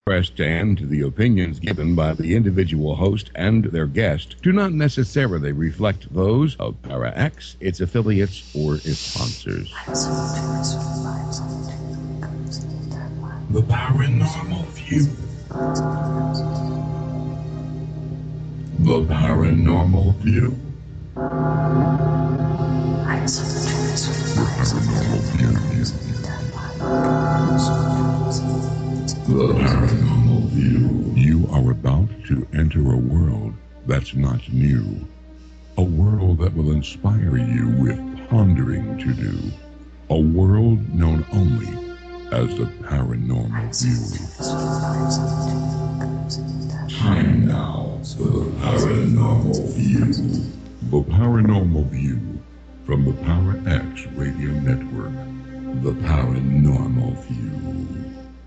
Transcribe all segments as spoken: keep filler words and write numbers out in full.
expressed and the opinions given by the individual host and their guest do not necessarily reflect those of ParaX, its affiliates, or its sponsors. The Paranormal View. The Paranormal View. The Paranormal View. The Paranormal View. You are about to enter a world that's not new. A world that will inspire you with pondering to do. A world known only as the Paranormal View. Time now for the Paranormal View. The Paranormal View from the ParaX Radio Network. The Paranormal View.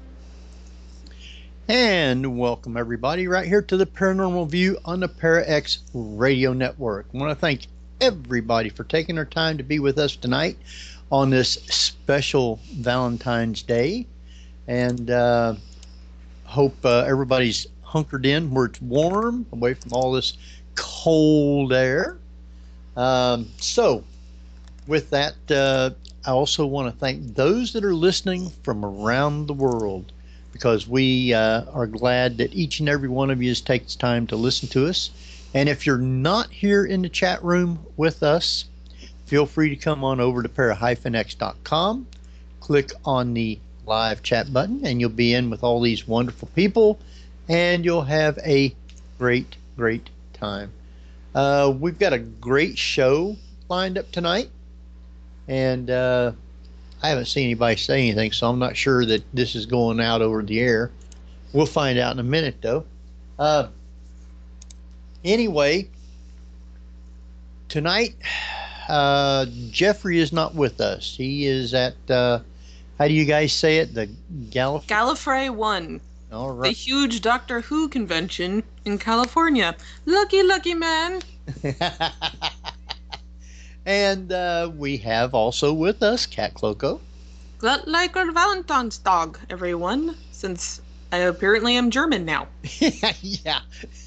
And welcome everybody right here to the Paranormal View on the ParaX Radio Network. I want to thank everybody for taking their time to be with us tonight on this special Valentine's Day. And uh, hope uh, everybody's hunkered in where it's warm, away from all this cold air. Um, so with that, uh, I also want to thank those that are listening from around the world, because we uh, are glad that each and every one of you takes time to listen to us. And if you're not here in the chat room with us, feel free to come on over to para X dot com, click on the live chat button, and you'll be in with all these wonderful people, and you'll have a great, great time. Uh, we've got a great show lined up tonight, and uh, I haven't seen anybody say anything, so I'm not sure that this is going out over the air. We'll find out in a minute, though. Uh, anyway, tonight, uh, Jeffrey is not with us. He is at, uh, how do you guys say it? The Gallif- Gallifrey one. All right. The huge Doctor Who convention in California. Lucky, lucky man. And uh, we have also with us Cat Cloco. Glut like our Valentine's dog, everyone, since I apparently am German now. Yeah.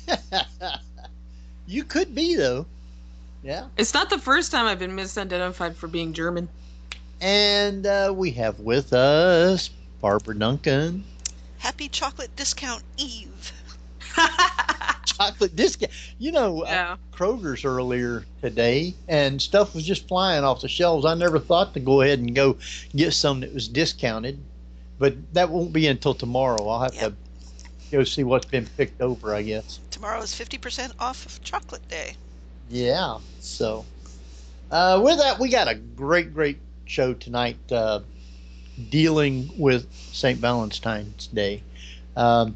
You could be, though. Yeah. It's not the first time I've been misidentified for being German. And uh, we have with us Barbara Duncan. Happy Chocolate Discount Eve. Chocolate discount. You know, Yeah. uh, Kroger's earlier today, and stuff was just flying off the shelves. I never thought to go ahead and go get some that was discounted, but that won't be until tomorrow. I'll have Yep. to go see what's been picked over, I guess. Tomorrow is fifty percent off of Chocolate Day. Yeah. So, uh, with that, we got a great, great show tonight, uh, dealing with Saint Valentine's Day. Um,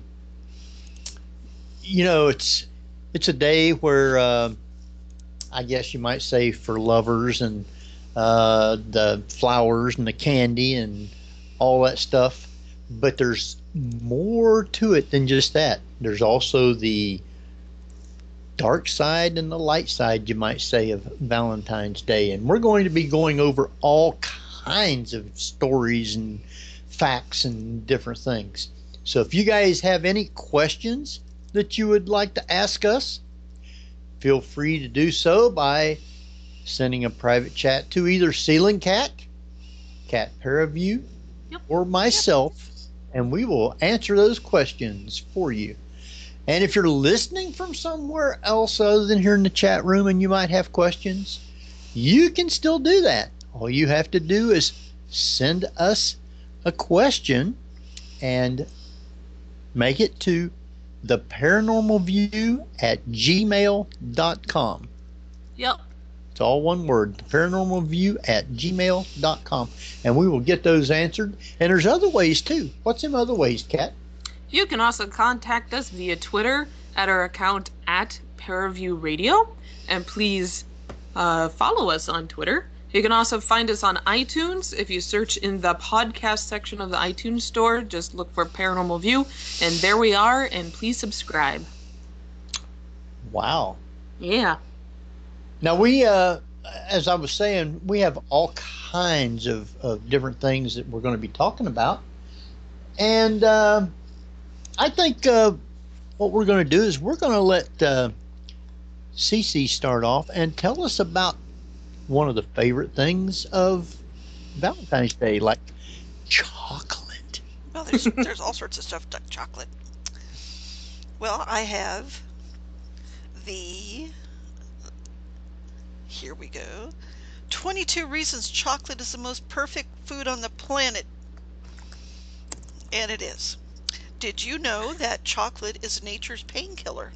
you know, it's it's a day where uh, I guess you might say for lovers and uh, the flowers and the candy and all that stuff. But there's more to it than just that. There's also the dark side and the light side, you might say, of Valentine's Day. And we're going to be going over all kinds of stories and facts and different things. So if you guys have any questions that you would like to ask us, feel free to do so by sending a private chat to either Ceiling Cat, Cat Paraview, Yep. or myself, and we will answer those questions for you. And if you're listening from somewhere else other than here in the chat room and you might have questions, you can still do that. All you have to do is send us a question and make it to the paranormal view at gmail dot com. Yep. It's all one word, the paranormal view at gmail dot com. And we will get those answered. And there's other ways too. What's some other ways, Kat? You can also contact us via Twitter at our account at Paraview Radio. And please uh, follow us on Twitter. You can also find us on iTunes. If you search in the podcast section of the iTunes store, just look for Paranormal View. And there we are. And please subscribe. Wow. Yeah. Now we, uh, as I was saying, we have all kinds of, of different things that we're going to be talking about. And uh, I think uh, what we're going to do is we're going to let uh, Cece start off and tell us about one of the favorite things of Valentine's Day, like chocolate. Well, there's there's all sorts of stuff like chocolate. Well, I have the, here we go, twenty-two reasons chocolate is the most perfect food on the planet. And it is. Did you know that chocolate is nature's painkiller?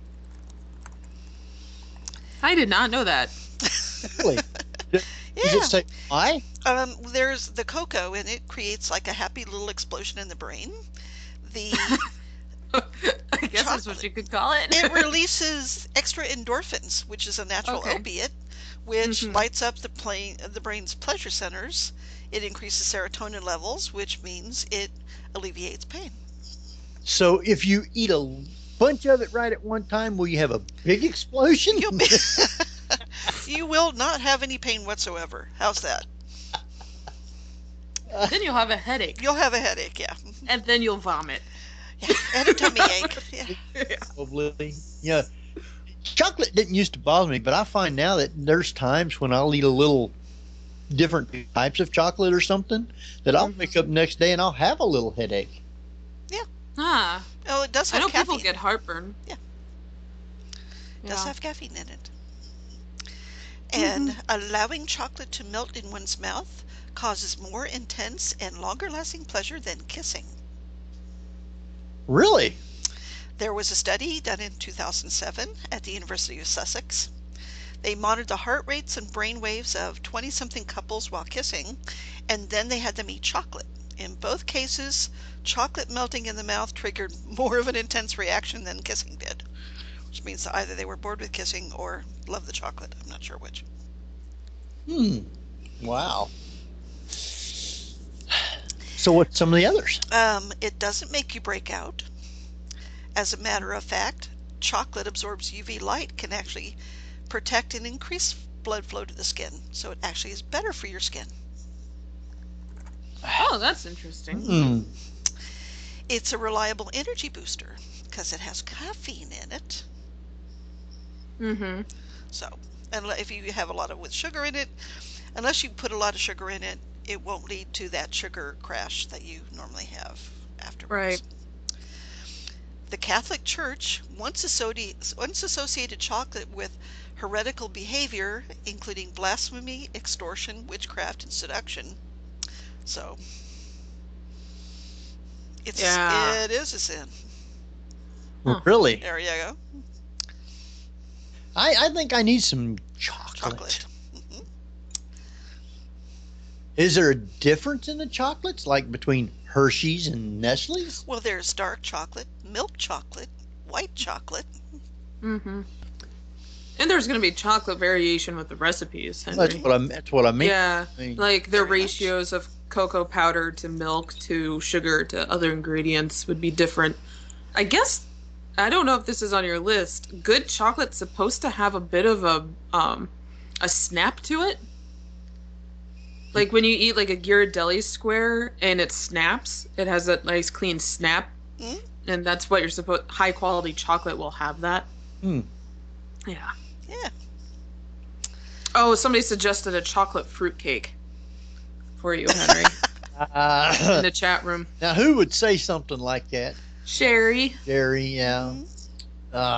I did not know that. Really? Does Yeah. it say why? Um, there's the cocoa, and it creates like a happy little explosion in the brain. The I guess that's what Chocolate. you could call it. It releases extra endorphins, which is a natural Okay. opiate, which Mhm. lights up the, plane, the brain's pleasure centers. It increases serotonin levels, which means it alleviates pain. So if you eat a bunch of it right at one time, will you have a big explosion? You'll be, you will not have any pain whatsoever. How's that? Then you'll have a headache, You'll have a headache, yeah. and then you'll vomit. yeah. And a tummy ache. Yeah. Probably. Yeah. Chocolate didn't used to bother me, but I find now that there's times when I'll eat a little different types of chocolate or something that I'll Mhm. wake up next day and I'll have a little headache. Ah, Oh, it does I have know caffeine. people get heartburn. Yeah. It Yeah. does have caffeine in it. And allowing chocolate to melt in one's mouth causes more intense and longer lasting pleasure than kissing. Really? There was a study done in two thousand seven at the University of Sussex. They monitored the heart rates and brain waves of twenty something couples while kissing, and then they had them eat chocolate. In both cases, chocolate melting in the mouth triggered more of an intense reaction than kissing did, which means that either they were bored with kissing or loved the chocolate. I'm not sure which. Hmm. Wow. So what's some of the others? Um, it doesn't make you break out. As a matter of fact, chocolate absorbs U V light, can actually protect and increase blood flow to the skin, so it actually is better for your skin. Oh, that's interesting. Hmm. It's a reliable energy booster because it has caffeine in it. Mm-hmm. So, and if you have a lot of with sugar in it, unless you put a lot of sugar in it, it won't lead to that sugar crash that you normally have afterwards. Right. The Catholic Church once associated, once associated chocolate with heretical behavior, including blasphemy, extortion, witchcraft, and seduction. So, it's Yeah. it is a sin. Huh. Really? There you go. I, I think I need some chocolate. Chocolate. hmm Is there a difference in the chocolates, like between Hershey's and Nestle's? Well, there's dark chocolate, milk chocolate, white chocolate. Mm-hmm. And there's going to be chocolate variation with the recipes, Henry. That's what I. That's what I mean. Yeah, I mean, like the Very much. ratios of cocoa powder to milk to sugar to other ingredients would be different. I guess I don't know if this is on your list. Good chocolate's supposed to have a bit of a um a snap to it. Like when you eat like a Ghirardelli square and it snaps, it has that nice clean snap, Mm. and that's what you're supposed. High quality chocolate will have that. Hmm. Yeah. Yeah. Oh, somebody suggested a chocolate fruitcake for you, Henry, in uh, the chat room. now, who would say something like that? Sherry. Jerry, yeah. Mhm. Uh,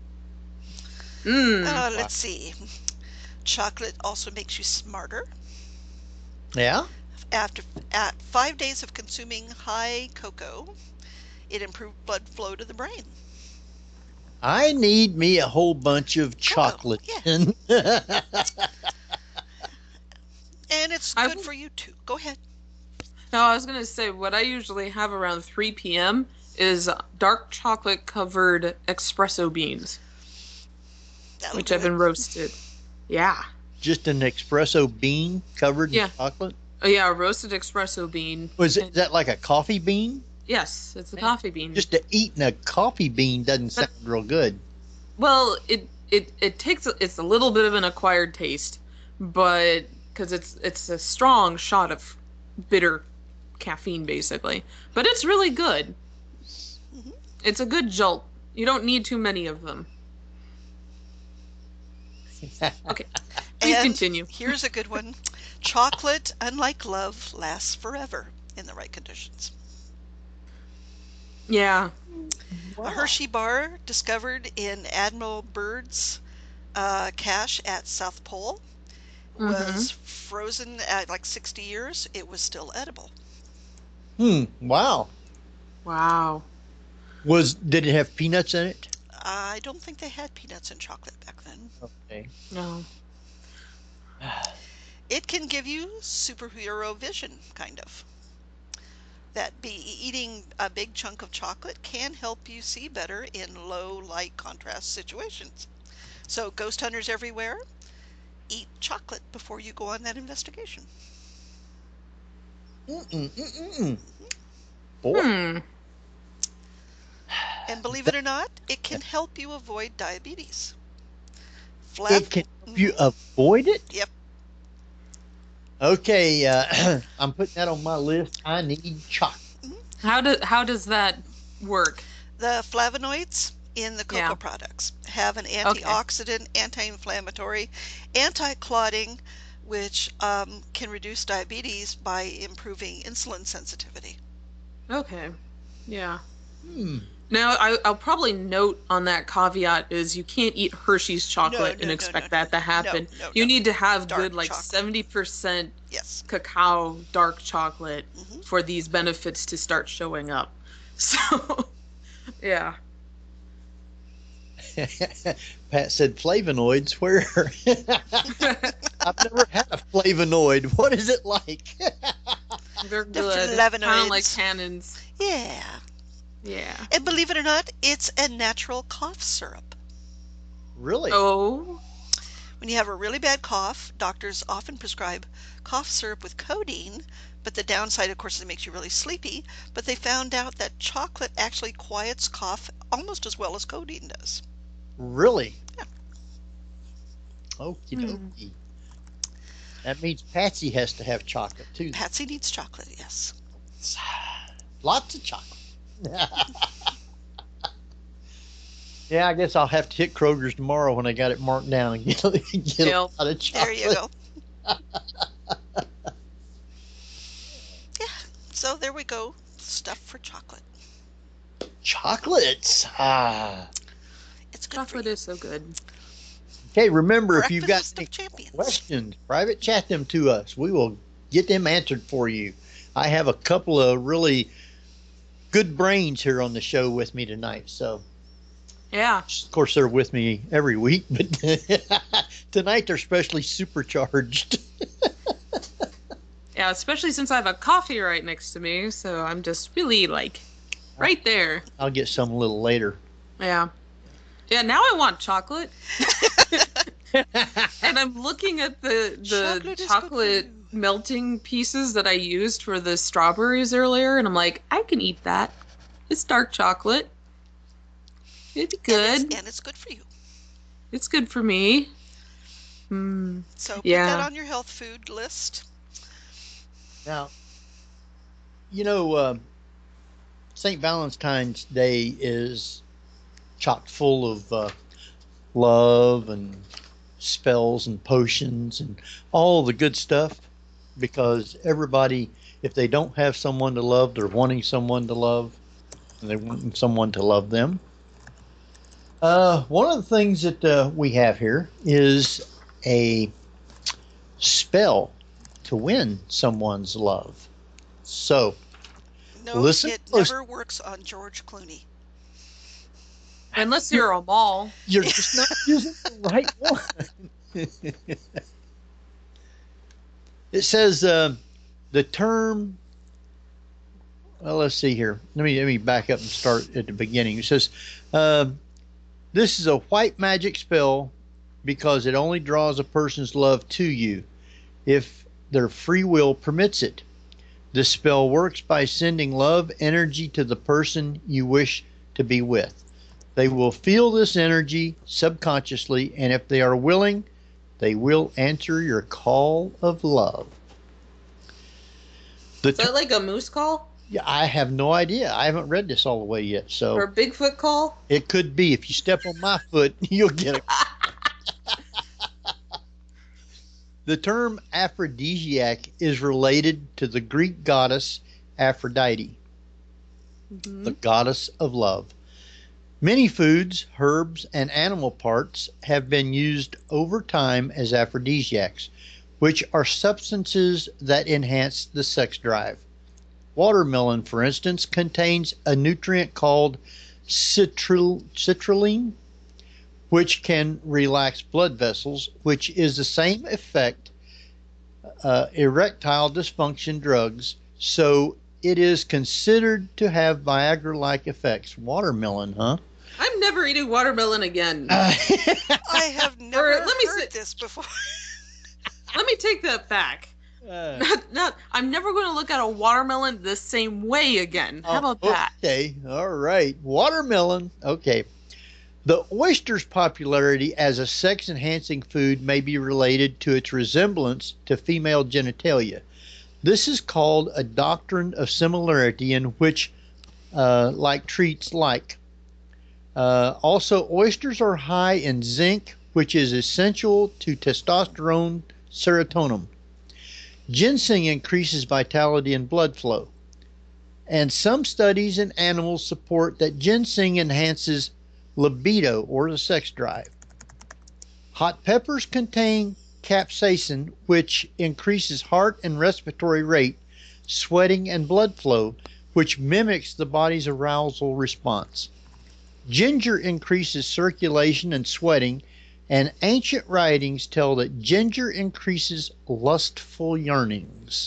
Mmm. Uh, let's see. Chocolate also makes you smarter. yeah. After at five days of consuming high cocoa, it improved blood flow to the brain. I need me a whole bunch of chocolate. yeah. And it's I good w- for you too. Go ahead. No, I was gonna say what I usually have around three p.m. is dark chocolate covered espresso beans, That'll which do have been it. roasted. Yeah. Just an espresso bean covered Yeah. in chocolate. Oh yeah, a roasted espresso bean. Was it is that like a coffee bean? Yes, it's a coffee bean. Just to eating a coffee bean doesn't sound real good. Well, it it it takes a- it's a little bit of an acquired taste, but because it's it's a strong shot of bitter caffeine basically, but it's really good. Mhm. It's a good jolt. You don't need too many of them. Okay, please And continue. here's a good one. Chocolate, unlike love, lasts forever in the right conditions. Yeah. A Hershey bar discovered in Admiral Byrd's uh, cache at South Pole was Mm-hmm. frozen at like sixty years. It was still edible. Hmm. Wow. Wow. Was did it have peanuts in it? I don't think they had peanuts in chocolate back then. Okay. No. It can give you superhero vision, kind of. That be eating a big chunk of chocolate can help you see better in low light contrast situations. So, ghost hunters everywhere, eat chocolate before you go on that investigation. Mm-mm, mm-mm. Boy. Hmm. And believe it or not, it can help you avoid diabetes. Flav- It can help you Mhm. avoid it? Yep. Okay, uh, I'm putting that on my list. I need chocolate. How do how does that work? The flavonoids in the cocoa Yeah. products have an Okay. antioxidant, anti-inflammatory, anti-clotting, which um, can reduce diabetes by improving insulin sensitivity. Okay. Yeah. Hmm. Now, I, I'll probably note on that caveat is you can't eat Hershey's chocolate no, and no, expect no, that to happen. no, no, You no. need to have Dark good, like chocolate. seventy percent Yes. cacao dark chocolate Mhm. for these benefits to start showing up. So, yeah. Pat said flavonoids. Where? I've never had a flavonoid. What is it like? They're The good. Kind of like flavonoids. tannins. Yeah. Yeah. And believe it or not, it's a natural cough syrup. Really? Oh. When you have a really bad cough, doctors often prescribe cough syrup with codeine, but the downside, of course, is it makes you really sleepy. But they found out that chocolate actually quiets cough almost as well as codeine does. Really? Yeah. Okie Hmm. dokie. That means Patsy has to have chocolate too. Patsy needs chocolate, yes. Lots of chocolate. Yeah, I guess I'll have to hit Kroger's tomorrow when I got it marked down and get, get a Yep. lot of chocolate. There you go. Yeah, so there we go. Stuff for chocolate. Chocolates. Ah. It's good Chocolate for you. is so good. Okay, remember, if you've got Breakfast any of champions. questions, private chat them to us. We will get them answered for you. I have a couple of really good brains here on the show with me tonight. So, Yeah. of course, they're with me every week, but tonight they're especially supercharged. Yeah, especially since I have a coffee right next to me, so I'm just really like right there. I'll get some a little later. Yeah. Yeah, now I want chocolate. And I'm looking at the the Chocolate is good for chocolate you. melting pieces that I used for the strawberries earlier, and I'm like, I can eat that. It's dark chocolate. It'd be And good. it's, and it's good for you. It's good for me. Hmm. So put Yeah. that on your health food list. Now, you know, uh, Saint Valentine's Day is chock full of uh, love and spells and potions and all the good stuff, because everybody, if they don't have someone to love, they're wanting someone to love, and they want someone to love them. Uh, one of the things that uh, we have here is a spell to win someone's love. So, No, listen it close. never works on George Clooney. Unless you're a mall. You're just not using the right one. It says uh, the term. Well, let's see here. Let me let me back up and start at the beginning. It says uh, this is a white magic spell because it only draws a person's love to you if their free will permits it. This spell works by sending love energy to the person you wish to be with. They will feel this energy subconsciously, and if they are willing, they will answer your call of love. The Is that like a moose call? Yeah, I have no idea. I haven't read this all the way yet, so Or a Bigfoot call? it could be. If you step on my foot, you'll get it. The term aphrodisiac is related to the Greek goddess Aphrodite, Mm-hmm. the goddess of love. Many foods, herbs, and animal parts have been used over time as aphrodisiacs, which are substances that enhance the sex drive. Watermelon, for instance, contains a nutrient called citrul- citrulline, which can relax blood vessels, which is the same effect uh, erectile dysfunction drugs, so it is considered to have Viagra-like effects. Watermelon, huh? I'm never eating watermelon again. Uh, I have never let me heard say- this before. Let me take that back. uh, Not, not, I'm never going to look at a watermelon the same way again. How about oh, that? Okay, all right. Watermelon. Okay. The oyster's popularity as a sex-enhancing food may be related to its resemblance to female genitalia. This is called a doctrine of similarity in which uh, like treats like. Uh, also, oysters are high in zinc, which is essential to testosterone serotonin. Ginseng increases vitality and blood flow. And some studies in animals support that ginseng enhances libido or the sex drive. Hot peppers contain capsaicin, which increases heart and respiratory rate, sweating, and blood flow, which mimics the body's arousal response. Ginger increases circulation and sweating, and ancient writings tell that ginger increases lustful yearnings.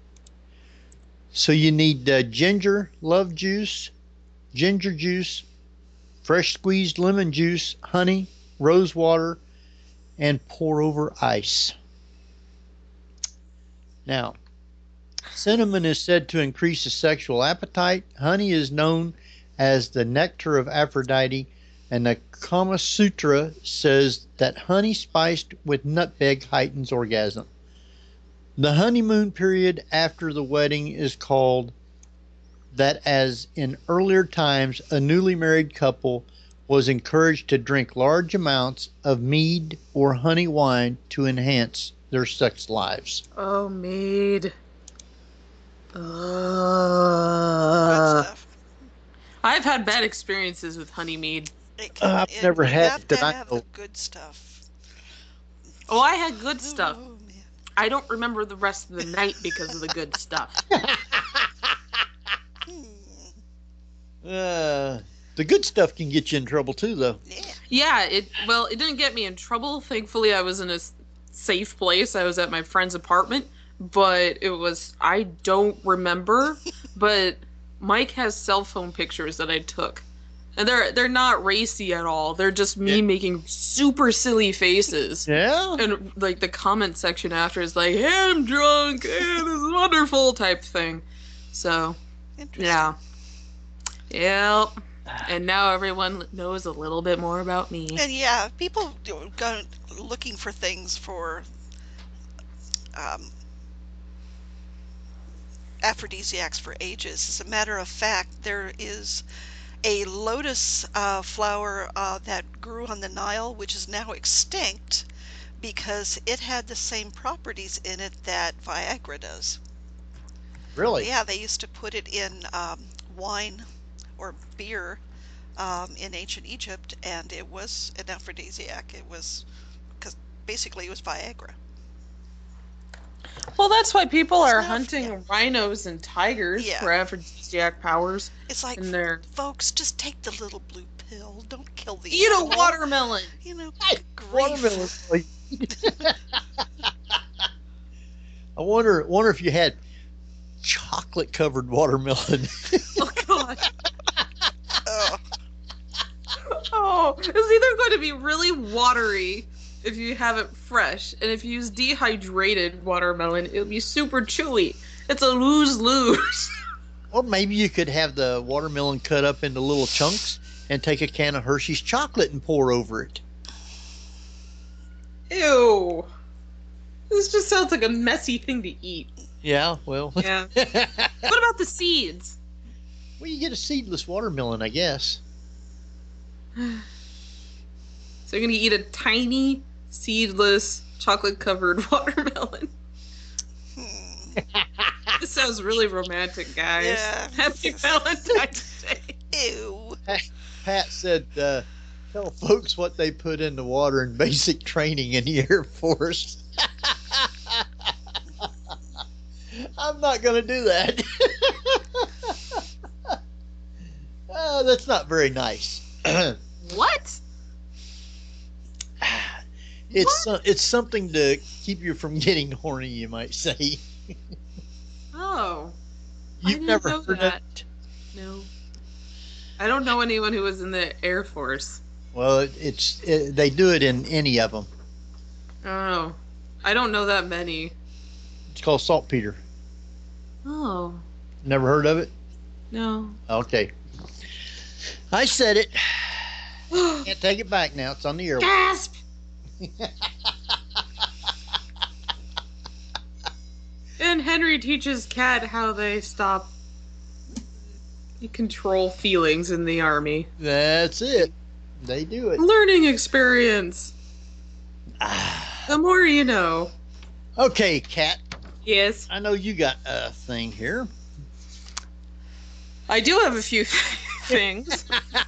So you need uh, ginger love juice, ginger juice, fresh squeezed lemon juice, honey, rose water, and pour over ice. Now, cinnamon is said to increase the sexual appetite. Honey is known as the nectar of Aphrodite, and the Kama Sutra says that honey spiced with nutmeg heightens orgasm. The honeymoon period after the wedding is called that, as in earlier times, a newly married couple was encouraged to drink large amounts of mead or honey wine to enhance their sex lives. Oh, mead. Good Uh, stuff. I've had bad experiences with honey mead. It can, Uh, I've it- never you had have it to that I have know. the good stuff. Oh, I had good stuff. Oh, man. I don't remember the rest of the night because of the good stuff. Hmm. Uh, the good stuff can get you in trouble too, though. Yeah. Yeah, it well, it didn't get me in trouble. Thankfully, I was in a s- safe place. I was at my friend's apartment, but it was I don't remember, but Mike has cell phone pictures that I took. And they're they're not racy at all. They're just me Yeah. making super silly faces. Yeah. And like the comment section after is like, "Hey, I'm drunk. Hey, this is wonderful," type thing. So, Interesting. yeah. Yep. And now everyone knows a little bit more about me. And yeah, people do- go looking for things for um, aphrodisiacs for ages. As a matter of fact, there is a lotus uh, flower uh, that grew on the Nile, which is now extinct because it had the same properties in it that Viagra does. Really? Yeah, they used to put it in um, wine or beer um, in ancient Egypt, and it was an aphrodisiac. It was because basically it was Viagra. Well, that's why people It's are not- hunting yeah. rhinos and tigers Yeah. for aphrodisiac powers. It's like, And they're folks, just take the little blue pill. Don't kill the eat a animal. watermelon. You know, Hey, grief. Watermelon. I wonder wonder if you had chocolate covered watermelon. Oh god. Oh, Oh, it's either going to be really watery if you have it fresh, and if you use dehydrated watermelon, it'll be super chewy. It's a lose lose. Well, maybe you could have the watermelon cut up into little chunks and take a can of Hershey's chocolate and pour over it. Ew. This just sounds like a messy thing to eat. Yeah, well. Yeah. What about the seeds? Well, you get a seedless watermelon, I guess. So you're going to eat a tiny, seedless, chocolate-covered watermelon. Hmm. This sounds really romantic, guys. Yeah. Happy Valentine's Day. Ew. Pat said, uh, tell folks what they put in the water in basic training in the Air Force. I'm not going to do that. uh, that's not very nice. What? It's uh, it's something to keep you from getting horny, you might say. Oh. I You've didn't never know heard that. it? No. I don't know anyone who was in the Air Force. Well, it, it's it, they do it in any of them. Oh. I don't know that many. It's called saltpeter. Oh. Never heard of it? No. Okay. I said it. Can't take it back now. It's on the air. Gasp! And Henry teaches Kat how they stop control feelings in the army. That's it. They do it. Learning experience. The more you know. Okay, Kat. Yes. I know you got a thing here. I do have a few things.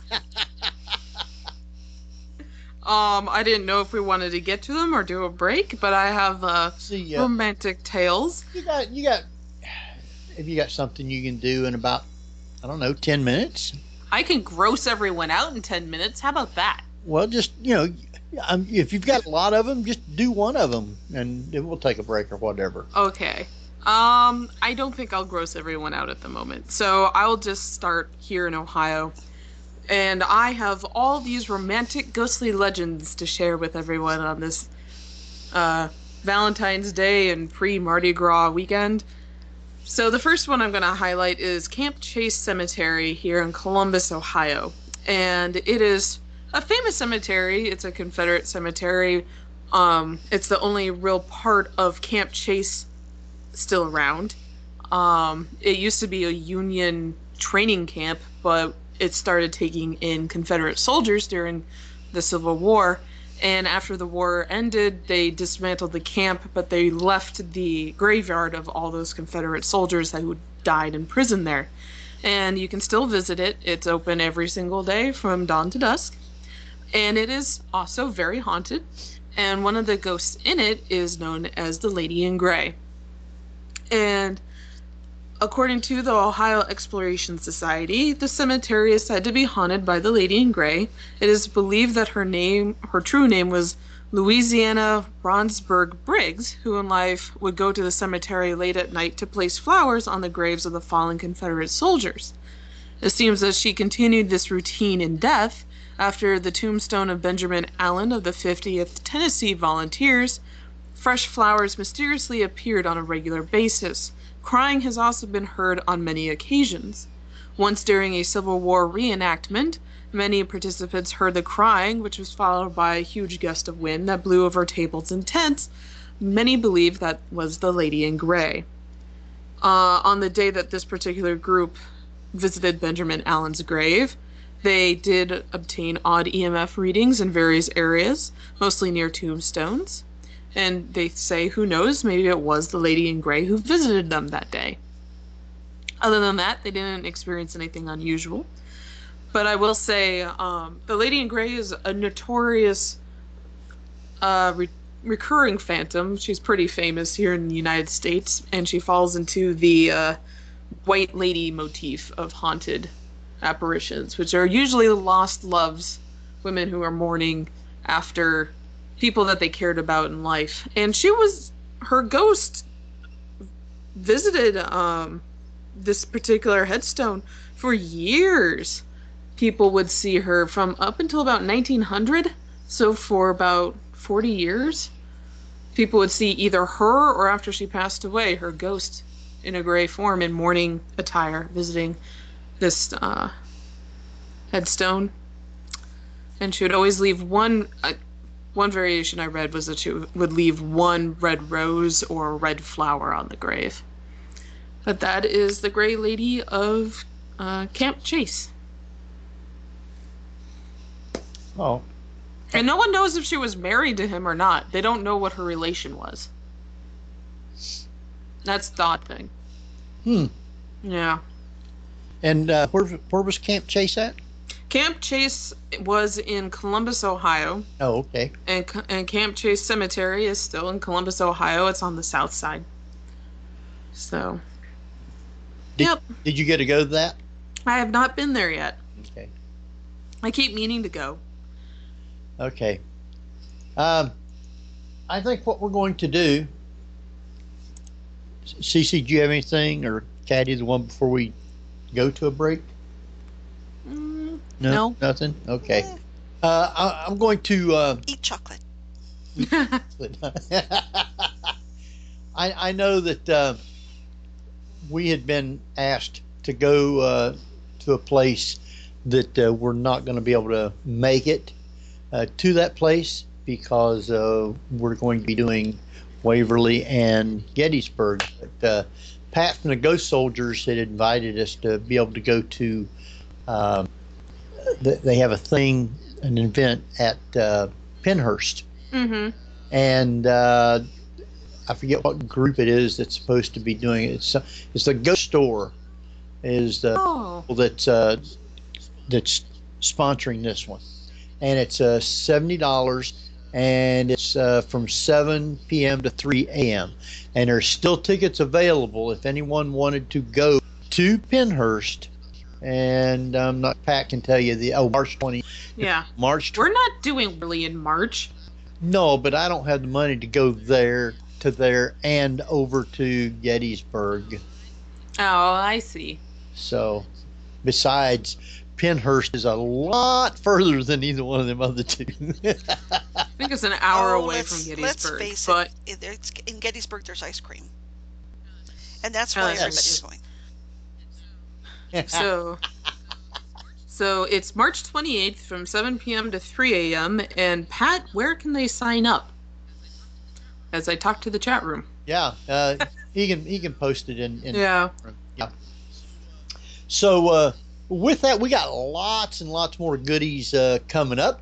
Um, I didn't know if we wanted to get to them or do a break, but I have uh, See, uh, romantic tales. you got you got. Have you got something you can do in about, I don't know, ten minutes? I can gross everyone out in ten minutes. How about that? Well, just you know, um, if you've got a lot of them, just do one of them, and then we'll take a break or whatever. Okay. Um, I don't think I'll gross everyone out at the moment, so I'll just start here in Ohio. And I have all these romantic ghostly legends to share with everyone on this uh, Valentine's Day and pre-Mardi Gras weekend. So the first one I'm going to highlight is Camp Chase Cemetery here in Columbus, Ohio. And it is a famous cemetery. It's a Confederate cemetery. Um, it's the only real part of Camp Chase still around. Um, it used to be a Union training camp, but it started taking in Confederate soldiers during the Civil War. And after the war ended, they dismantled the camp, but they left the graveyard of all those Confederate soldiers that had died in prison there. And you can still visit it. It's open every single day from dawn to dusk. And it is also very haunted. And one of the ghosts in it is known as the Lady in Gray. And according to the Ohio Exploration Society, the cemetery is said to be haunted by the Lady in Gray. It is believed that her name, her true name was Louisiana Ronsburg Briggs, who in life would go to the cemetery late at night to place flowers on the graves of the fallen Confederate soldiers. It seems that she continued this routine in death after the tombstone of Benjamin Allen of the fiftieth Tennessee Volunteers. Fresh flowers mysteriously appeared on a regular basis. Crying has also been heard on many occasions. Once during a Civil War reenactment, many participants heard the crying, which was followed by a huge gust of wind that blew over tables and tents. Many believe that was the Lady in Gray. Uh, on the day that this particular group visited Benjamin Allen's grave, they did obtain odd E M F readings in various areas, mostly near tombstones. And they say, who knows, maybe it was the Lady in Gray who visited them that day. Other than that, they didn't experience anything unusual. But I will say, um, the Lady in Gray is a notorious uh, re- recurring phantom. She's pretty famous here in the United States, and she falls into the uh, white lady motif of haunted apparitions, which are usually lost loves, women who are mourning after people that they cared about in life. And she was, her ghost visited um, this particular headstone for years. People would see her from up until about nineteen hundred, so for about forty years, people would see either her or, after she passed away, her ghost in a gray form in mourning attire visiting this uh, headstone. And she would always leave one... Uh, One variation I read was that she would leave one red rose or red flower on the grave. But that is the Gray Lady of uh, Camp Chase. Oh. And no one knows if she was married to him or not. They don't know what her relation was. That's the odd thing. Hmm. Yeah. And uh, where where was Camp Chase at? Camp Chase was in Columbus, Ohio. Oh, okay. And and Camp Chase Cemetery is still in Columbus, Ohio. It's on the south side. So. Did, yep. Did you get to go to that? I have not been there yet. Okay. I keep meaning to go. Okay. Um, I think what we're going to do. Cece, do you have anything, or Caddy, the one before we go to a break? Mm, no, no. Nothing? Okay. Uh, I, I'm going to... Uh, Eat chocolate. I, I know that uh, we had been asked to go uh, to a place that uh, we're not going to be able to make it uh, to that place because uh, we're going to be doing Waverly and Gettysburg. But uh, Pat from the Ghost Soldiers had invited us to be able to go to, um, th- they have a thing, an event at uh, Pennhurst. Mm-hmm. And uh, I forget what group it is that's supposed to be doing it. It's, it's the Ghost Store is the oh. that's uh, that's sponsoring this one, and it's uh, seventy dollars, and it's uh, from seven p.m. to three a.m. and there's still tickets available if anyone wanted to go to Pennhurst. And I'm not Pat can tell you the oh March twentieth. Yeah, March. We're not doing really in March. No, but I don't have the money to go there to there and over to Gettysburg. Oh, I see. So, besides, Pennhurst is a lot further than either one of them other two. I think it's an hour oh, away let's, from Gettysburg. Let's face but it, it's, in Gettysburg there's ice cream. And that's why Oh, everybody's yes. going. so, so it's March twenty-eighth from seven p.m. to three a.m. And Pat, where can they sign up? As I talk to the chat room. Yeah, uh, he can he can post it in. in yeah. Yeah. So uh, with that, we got lots and lots more goodies uh, coming up,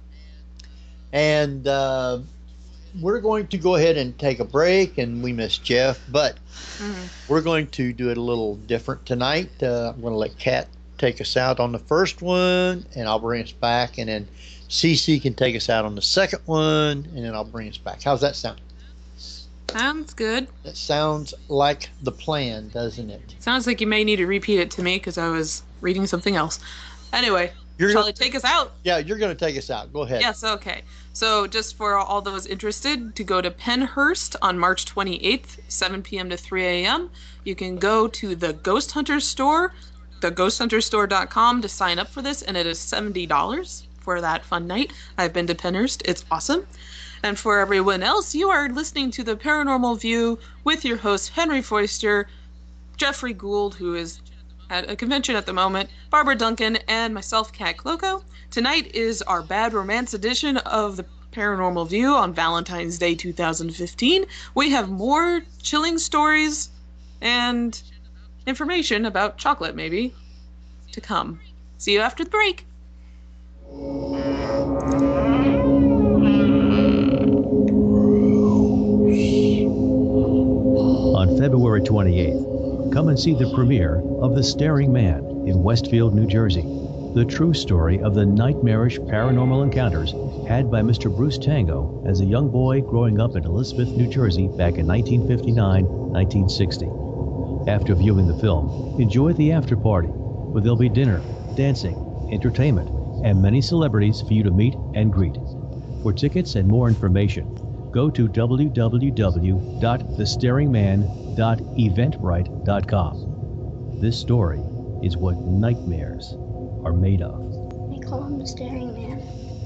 and uh, we're going to go ahead and take a break. And we miss Jeff, but mm-hmm. we're going to do it a little different tonight. Uh, I'm going to let Kat take us out on the first one, and I'll bring us back, and then Cece can take us out on the second one, and then I'll bring us back. How's that sound? Sounds good. That sounds like the plan, doesn't it? Sounds like you may need to repeat it to me because I was reading something else. Anyway, you're shall gonna, I take us out? Yeah, you're going to take us out. Go ahead. Yes, okay. So just for all those interested to go to Pennhurst on March twenty-eighth, seven p.m. to three a.m., you can go to the Ghost Hunter store, the ghost hunter store dot com to sign up for this, and it is seventy dollars for that fun night. I've been to Pennhurst. It's awesome. And for everyone else, you are listening to The Paranormal View with your host, Henry Foister, Jeffrey Gould, who is at a convention at the moment, Barbara Duncan, and myself, Kat Cloco. Tonight is our Bad Romance edition of The Paranormal View on Valentine's Day two thousand fifteen. We have more chilling stories and information about chocolate, maybe, to come. See you after the break. On February twenty-eighth, come and see the premiere of The Staring Man in Westfield, New Jersey. The true story of the nightmarish paranormal encounters had by Mister Bruce Tango as a young boy growing up in Elizabeth, New Jersey back in nineteen fifty-nine nineteen sixty. After viewing the film, enjoy the after party, where there'll be dinner, dancing, entertainment, and many celebrities for you to meet and greet. For tickets and more information, go to w w w dot the staring man dot eventbrite dot com. This story is what nightmares are made of. They call him the Staring Man.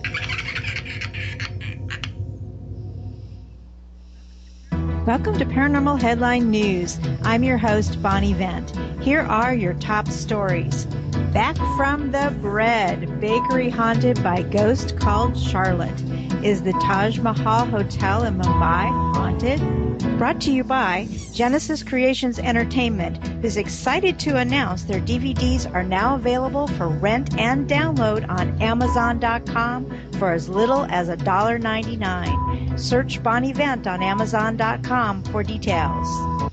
Welcome to Paranormal Headline News. I'm your host, Bonnie Vent. Here are your top stories. Back from the Bread, bakery haunted by ghost called Charlotte. Is the Taj Mahal Hotel in Mumbai haunted? Brought to you by Genesis Creations Entertainment, who's excited to announce their D V Ds are now available for rent and download on Amazon dot com for as little as one dollar and ninety-nine cents. Search Bonnie Vent on Amazon dot com for details.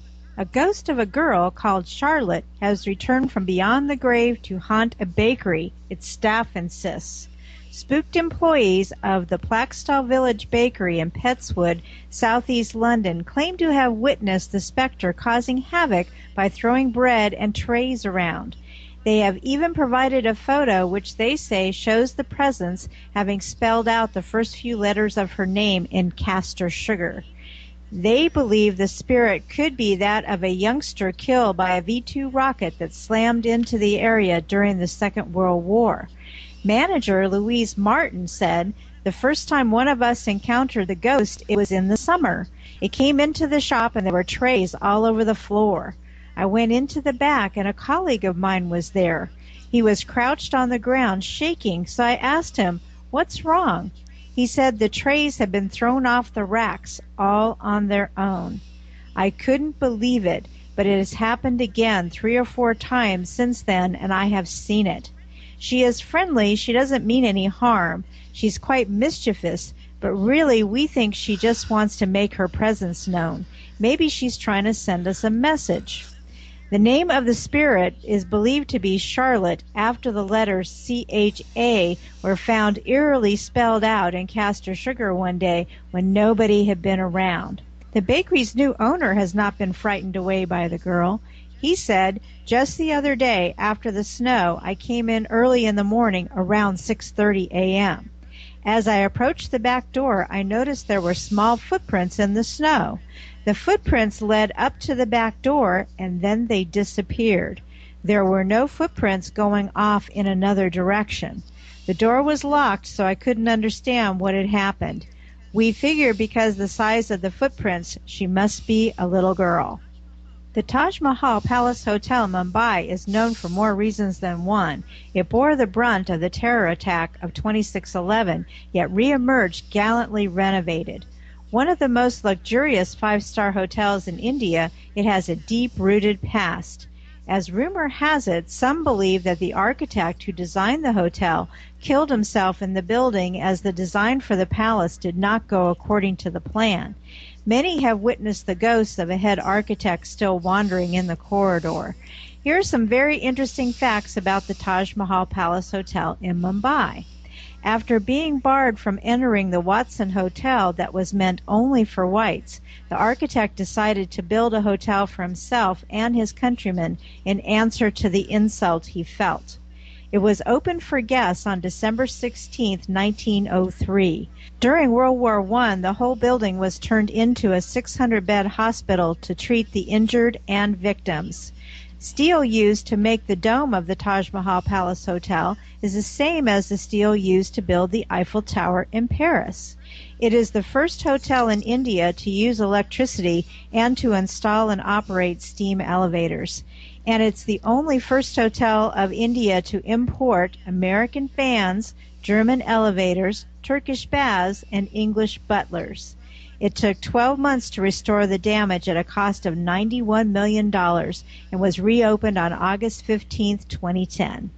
A ghost of a girl called Charlotte has returned from beyond the grave to haunt a bakery, its staff insists. Spooked employees of the Plaxtall Village Bakery in Petswood, southeast London, claim to have witnessed the specter causing havoc by throwing bread and trays around. They have even provided a photo which they say shows the presence having spelled out the first few letters of her name in castor sugar. They believe the spirit could be that of a youngster killed by a V two rocket that slammed into the area during the Second World War. Manager Louise Martin said, "The first time one of us encountered the ghost, it was in the summer. It came into the shop and there were trays all over the floor. I went into the back and a colleague of mine was there. He was crouched on the ground, shaking, so I asked him, 'What's wrong?' He said the trays had been thrown off the racks all on their own. I couldn't believe it, but it has happened again three or four times since then, and I have seen it. She is friendly. She doesn't mean any harm. She's quite mischievous, but really we think she just wants to make her presence known. Maybe she's trying to send us a message." The name of the spirit is believed to be Charlotte after the letters C H A were found eerily spelled out in castor sugar one day when nobody had been around. The bakery's new owner has not been frightened away by the girl. He said, "Just the other day after the snow, I came in early in the morning around six thirty a m As I approached the back door, I noticed there were small footprints in the snow. The footprints led up to the back door, and then they disappeared. There were no footprints going off in another direction. The door was locked, so I couldn't understand what had happened. We figured because the size of the footprints, she must be a little girl." The Taj Mahal Palace Hotel in Mumbai is known for more reasons than one. It bore the brunt of the terror attack of twenty-six eleven, yet re-emerged gallantly renovated. One of the most luxurious five-star hotels in India, it has a deep-rooted past. As rumor has it, some believe that the architect who designed the hotel killed himself in the building as the design for the palace did not go according to the plan. Many have witnessed the ghosts of a head architect still wandering in the corridor. Here are some very interesting facts about the Taj Mahal Palace Hotel in Mumbai. After being barred from entering the Watson Hotel that was meant only for whites, the architect decided to build a hotel for himself and his countrymen in answer to the insult he felt. It was opened for guests on December sixteenth, nineteen oh three. During World War One, the whole building was turned into a six hundred bed hospital to treat the injured and victims. Steel used to make the dome of the Taj Mahal Palace Hotel is the same as the steel used to build the Eiffel Tower in Paris. It is the first hotel in India to use electricity and to install and operate steam elevators. And it's the only first hotel of India to import American fans, German elevators, Turkish baths, and English butlers. It took twelve months to restore the damage at a cost of ninety-one million dollars and was reopened on August fifteenth, twenty ten.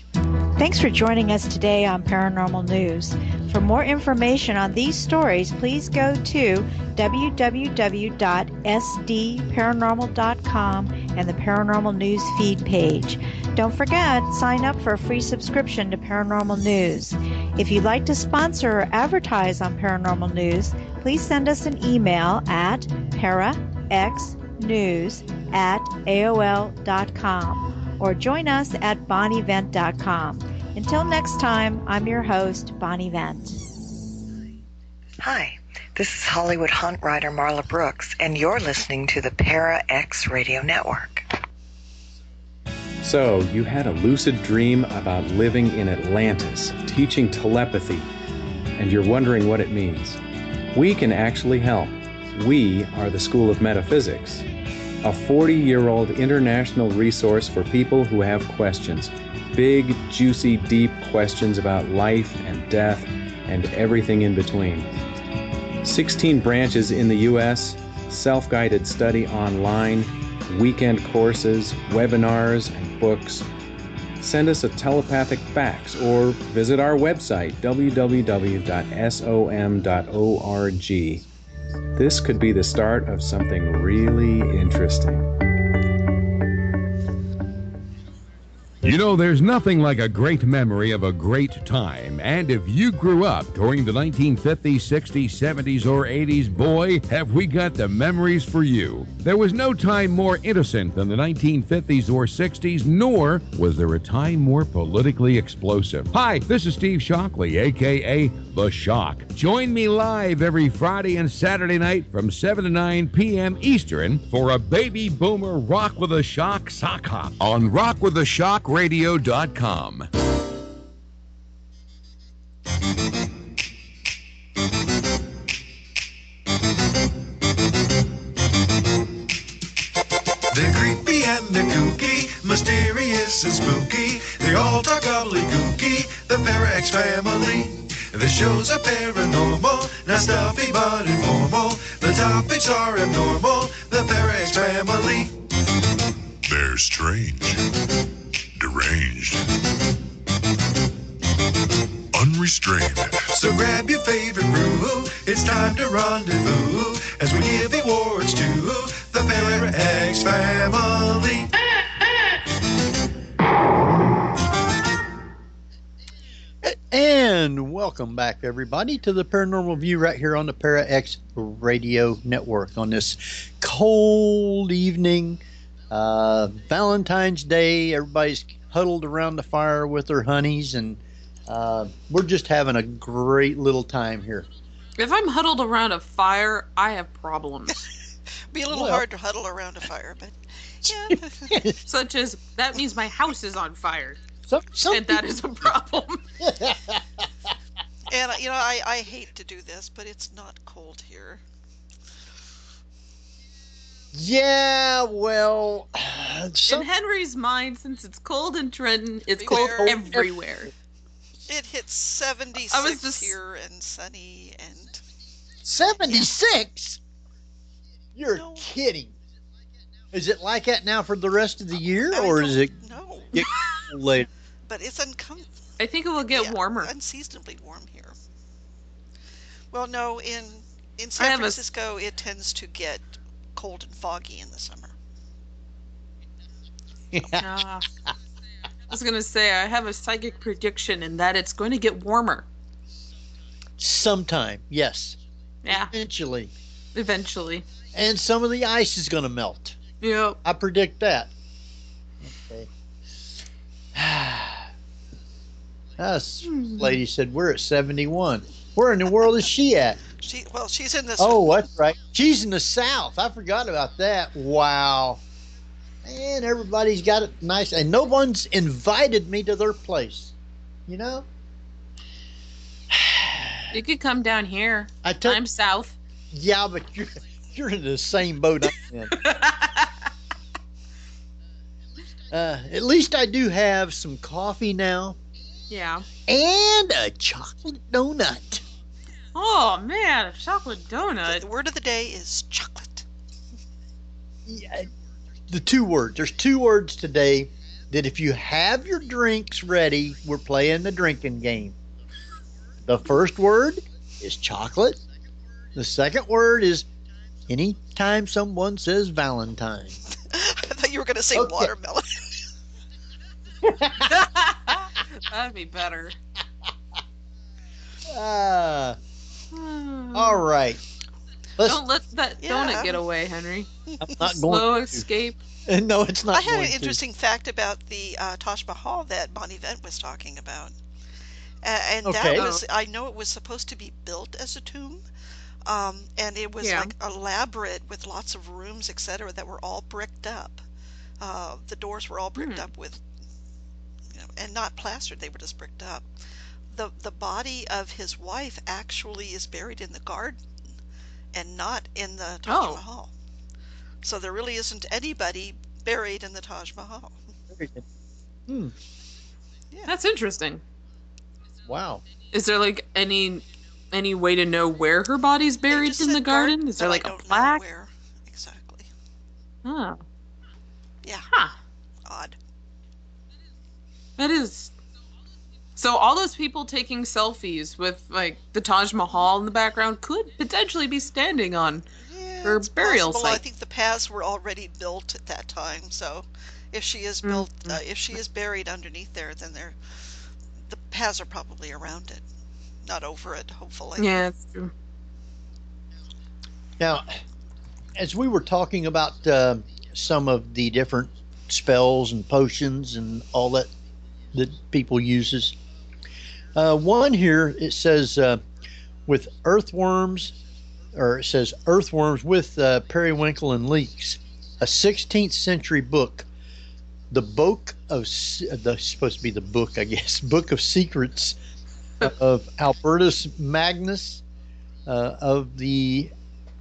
Thanks for joining us today on Paranormal News. For more information on these stories, please go to w w w dot s d paranormal dot com and the Paranormal News feed page. Don't forget, sign up for a free subscription to Paranormal News. If you'd like to sponsor or advertise on Paranormal News, please send us an email at paraxnews at a o l dot com or join us at bonnie vent dot com. Until next time, I'm your host, Bonnie Vent. Hi, this is Hollywood Hunt writer Marla Brooks, and you're listening to the Para-X Radio Network. So, you had a lucid dream about living in Atlantis, teaching telepathy, and you're wondering what it means. We can actually help. We are the School of Metaphysics, a forty-year-old international resource for people who have questions. Big, juicy, deep questions about life and death and everything in between. sixteen branches in the U S, self-guided study online, weekend courses, webinars, and books. Send us a telepathic fax or visit our website, w w w dot som dot org. This could be the start of something really interesting. You know, there's nothing like a great memory of a great time. And if you grew up during the nineteen fifties, sixties, seventies, or eighties, boy, have we got the memories for you. There was no time more innocent than the nineteen fifties or sixties, nor was there a time more politically explosive. Hi, this is Steve Shockley, a k a. The Shock. Join me live every Friday and Saturday night from seven to nine p.m. Eastern for a Baby Boomer Rock with a Shock sock hop on rock with a shock radio dot com. They're creepy and they're kooky, mysterious and spooky. They all talk gobbledygooky, the Para-X family. The shows are paranormal, not stuffy but informal. The topics are abnormal, the Para-X family. They're strange, deranged, unrestrained. So grab your favorite brew, it's time to rendezvous as we give awards to the Para-X family. And welcome back, everybody, to the Paranormal View right here on the Para-X Radio Network on this cold evening, uh, Valentine's Day. Everybody's huddled around the fire with their honeys, and uh, we're just having a great little time here. If I'm huddled around a fire, I have problems. Be a little Well. hard to huddle around a fire, but yeah. Such as, that means my house is on fire. Some, some And that is a problem. And, you know, I, I hate to do this, but it's not cold here. Yeah, well, some, In Henry's mind, since it's cold in Trenton, it's cold Everywhere. everywhere. It hits seventy-six I was just- here and sunny and... seventy-six? You're No. kidding. Is it like that now for the rest of the year, I or don't is it know, get cold later? but it's uncom- I think it will get yeah, warmer. unseasonably warm here. Well, no, in in I San have a- Francisco, it tends to get cold and foggy in the summer. Ah. I was going to say, I have a psychic prediction in that it's going to get warmer. Sometime, yes. Yeah, Eventually. eventually. And some of the ice is going to melt. Yep. I predict that. Okay. This lady said we're at seventy-one. Where in the world is she at? She well, she's in this. Oh, that's right. She's in the South. I forgot about that. Wow. Man, everybody's got it nice. And no one's invited me to their place. You know? You could come down here. I took, I'm south. yeah, but you're, you're in the same boat I'm in. Uh, at least I do have some coffee now. Yeah. And a chocolate donut. Oh, man, a chocolate The, donut. the word of the day is chocolate. Yeah, the two words. There's two words today that if you have your drinks ready, we're playing the drinking game. The first word is chocolate. The second word is anytime someone says Valentine. I thought you were going to say Okay. watermelon. That'd be better. Ah, all right. Let's, Don't let that Yeah. donut get away, Henry. I'm not Slow going escape. to. No, it's not I had going an to. interesting fact about the uh, Taj Mahal that Bonnie Vent was talking about. Uh, and Okay. that was, I know it was supposed to be built as a tomb. Um, and it was Yeah. like elaborate with lots of rooms, et cetera, that were all bricked up. Uh, the doors were all bricked Hmm. up with, you know, and not plastered, they were just bricked up. The, the body of his wife actually is buried in the garden and not in the Taj Oh. Mahal. So there really isn't anybody buried in the Taj Mahal. Hmm. Yeah. That's interesting. Wow. Is there like any any way to know where her body's They buried just in the said garden? garden, Is there but like I a don't know plaque? where exactly. Oh, Yeah, huh. odd. That is. So all those people taking selfies with like the Taj Mahal in the background could potentially be standing on Yeah, her it's burial possible. I site. think the paths were already built at that time, so if she is built, Mm-hmm. uh, if she is buried underneath there, then there, the paths are probably around it, not over it. Hopefully. Yeah, it's true. Now, as we were talking about uh, some of the different spells and potions and all that that people uses, uh, one here it says uh, with earthworms, or it says earthworms with uh, periwinkle and leeks, a sixteenth century book, the book of the supposed to be the book, I guess, Book of Secrets of Albertus Magnus, uh, of the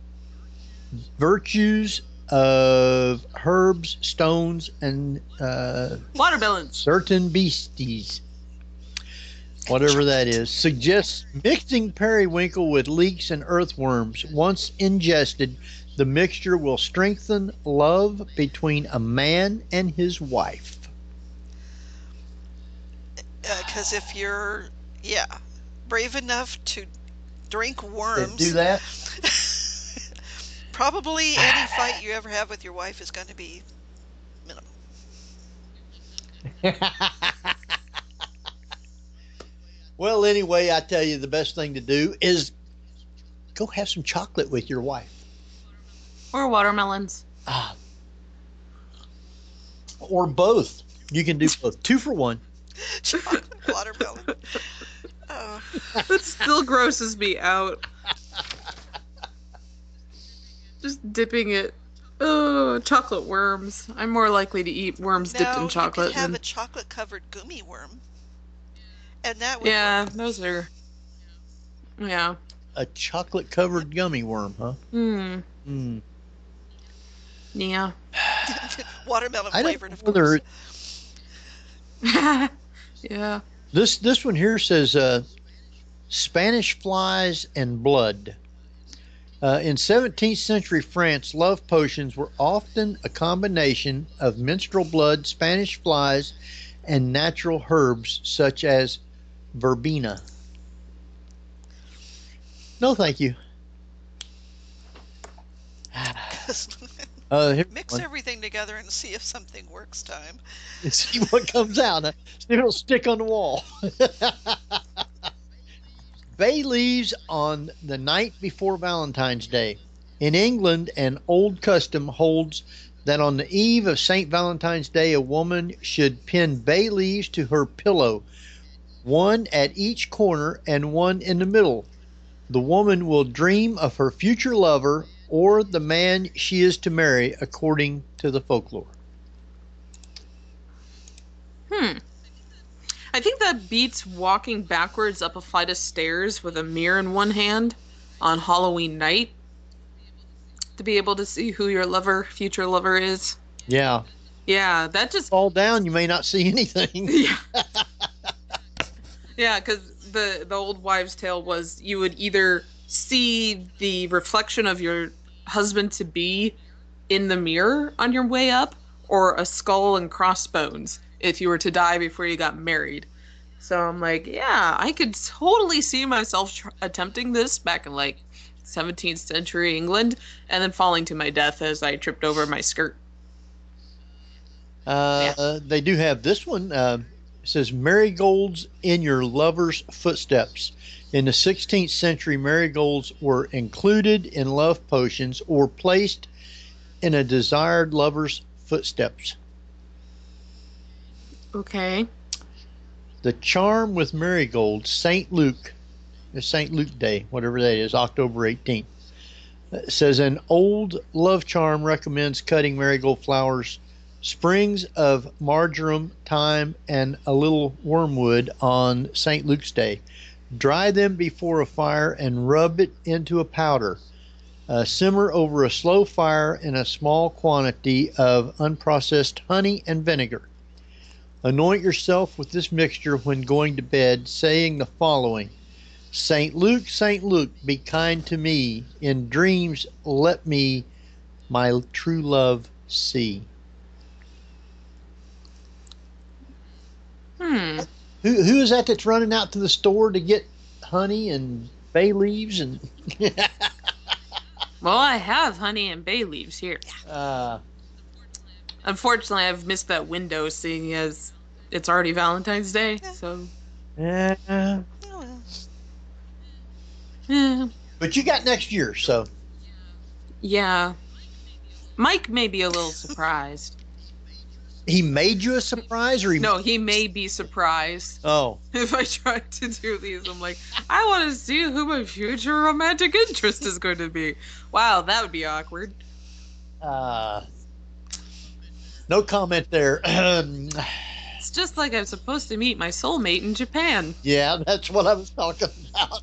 virtues of herbs, stones, and uh, Watermelons. certain beasties, whatever that is, suggests mixing periwinkle with leeks and earthworms. Once ingested, the mixture will strengthen love between a man and his wife. Because if you're, yeah, brave enough to drink worms, Do that. probably any fight you ever have with your wife is going to be minimal. Well, anyway, I tell you, the best thing to do is go have some chocolate with your wife. Or watermelons. Ah. Or both. You can do both. Two for one. Chocolate watermelon. Oh. That still grosses me out. Just dipping it. Oh, chocolate worms. I'm more likely to eat worms Now, dipped in chocolate you could have than... a chocolate-covered gummy worm, and that would Yeah, work. those are... Yeah. A chocolate-covered gummy worm, huh? Hmm. Hmm. Yeah. Watermelon I don't flavored, of know whether course. Yeah. This this one here says uh, Spanish flies and blood. Uh, in seventeenth century France, love potions were often a combination of menstrual blood, Spanish flies, and natural herbs such as verbena. No, thank you. Uh, here's Mix one. everything together and see if something works. Time. See what comes out. Huh? See if it'll stick on the wall. Bay leaves on the night before Valentine's Day. In England, an old custom holds that on the eve of Saint Valentine's Day, a woman should pin bay leaves to her pillow, one at each corner and one in the middle. The woman will dream of her future lover or the man she is to marry, according to the folklore. Hmm. I think that beats walking backwards up a flight of stairs with a mirror in one hand on Halloween night to be able to see who your lover, future lover is. Yeah. Yeah, that just... Fall down, you may not see anything. Yeah. Yeah, because the, the old wives' tale was you would either see the reflection of your husband-to-be in the mirror on your way up, or a skull and crossbones if you were to die before you got married. So I'm like, yeah, I could totally see myself tr- attempting this back in like seventeenth century England and then falling to my death as I tripped over my skirt. Uh, Yeah. They do have this one. Uh, it says marigolds in your lover's footsteps. In the sixteenth century, marigolds were included in love potions or placed in a desired lover's footsteps. Okay. The charm with marigolds, Saint Luke, the Saint Luke Day, whatever that is, October eighteenth. It says an old love charm recommends cutting marigold flowers, sprigs of marjoram, thyme, and a little wormwood on Saint Luke's Day. Dry them before a fire and rub it into a powder. Uh, simmer over a slow fire in a small quantity of unprocessed honey and vinegar. Anoint yourself with this mixture when going to bed, saying the following: Saint Luke, Saint Luke, be kind to me. In dreams, let me my true love see. Hmm. Who who is that that's running out to the store to get honey and bay leaves and? Well, I have honey and bay leaves here. uh, Unfortunately, I've missed that window, seeing as it's already Valentine's Day. So. Yeah. Oh, well. Yeah. But you got next year, so. Yeah. Mike may be a little surprised. He made you a surprise, or he? No, he may be surprised. Oh. If I try to do these, I'm like, I want to see who my future romantic interest is going to be. Wow, that would be awkward. Uh. No comment there. It's just like I'm supposed to meet my soulmate in Japan. Yeah, that's what I was talking about.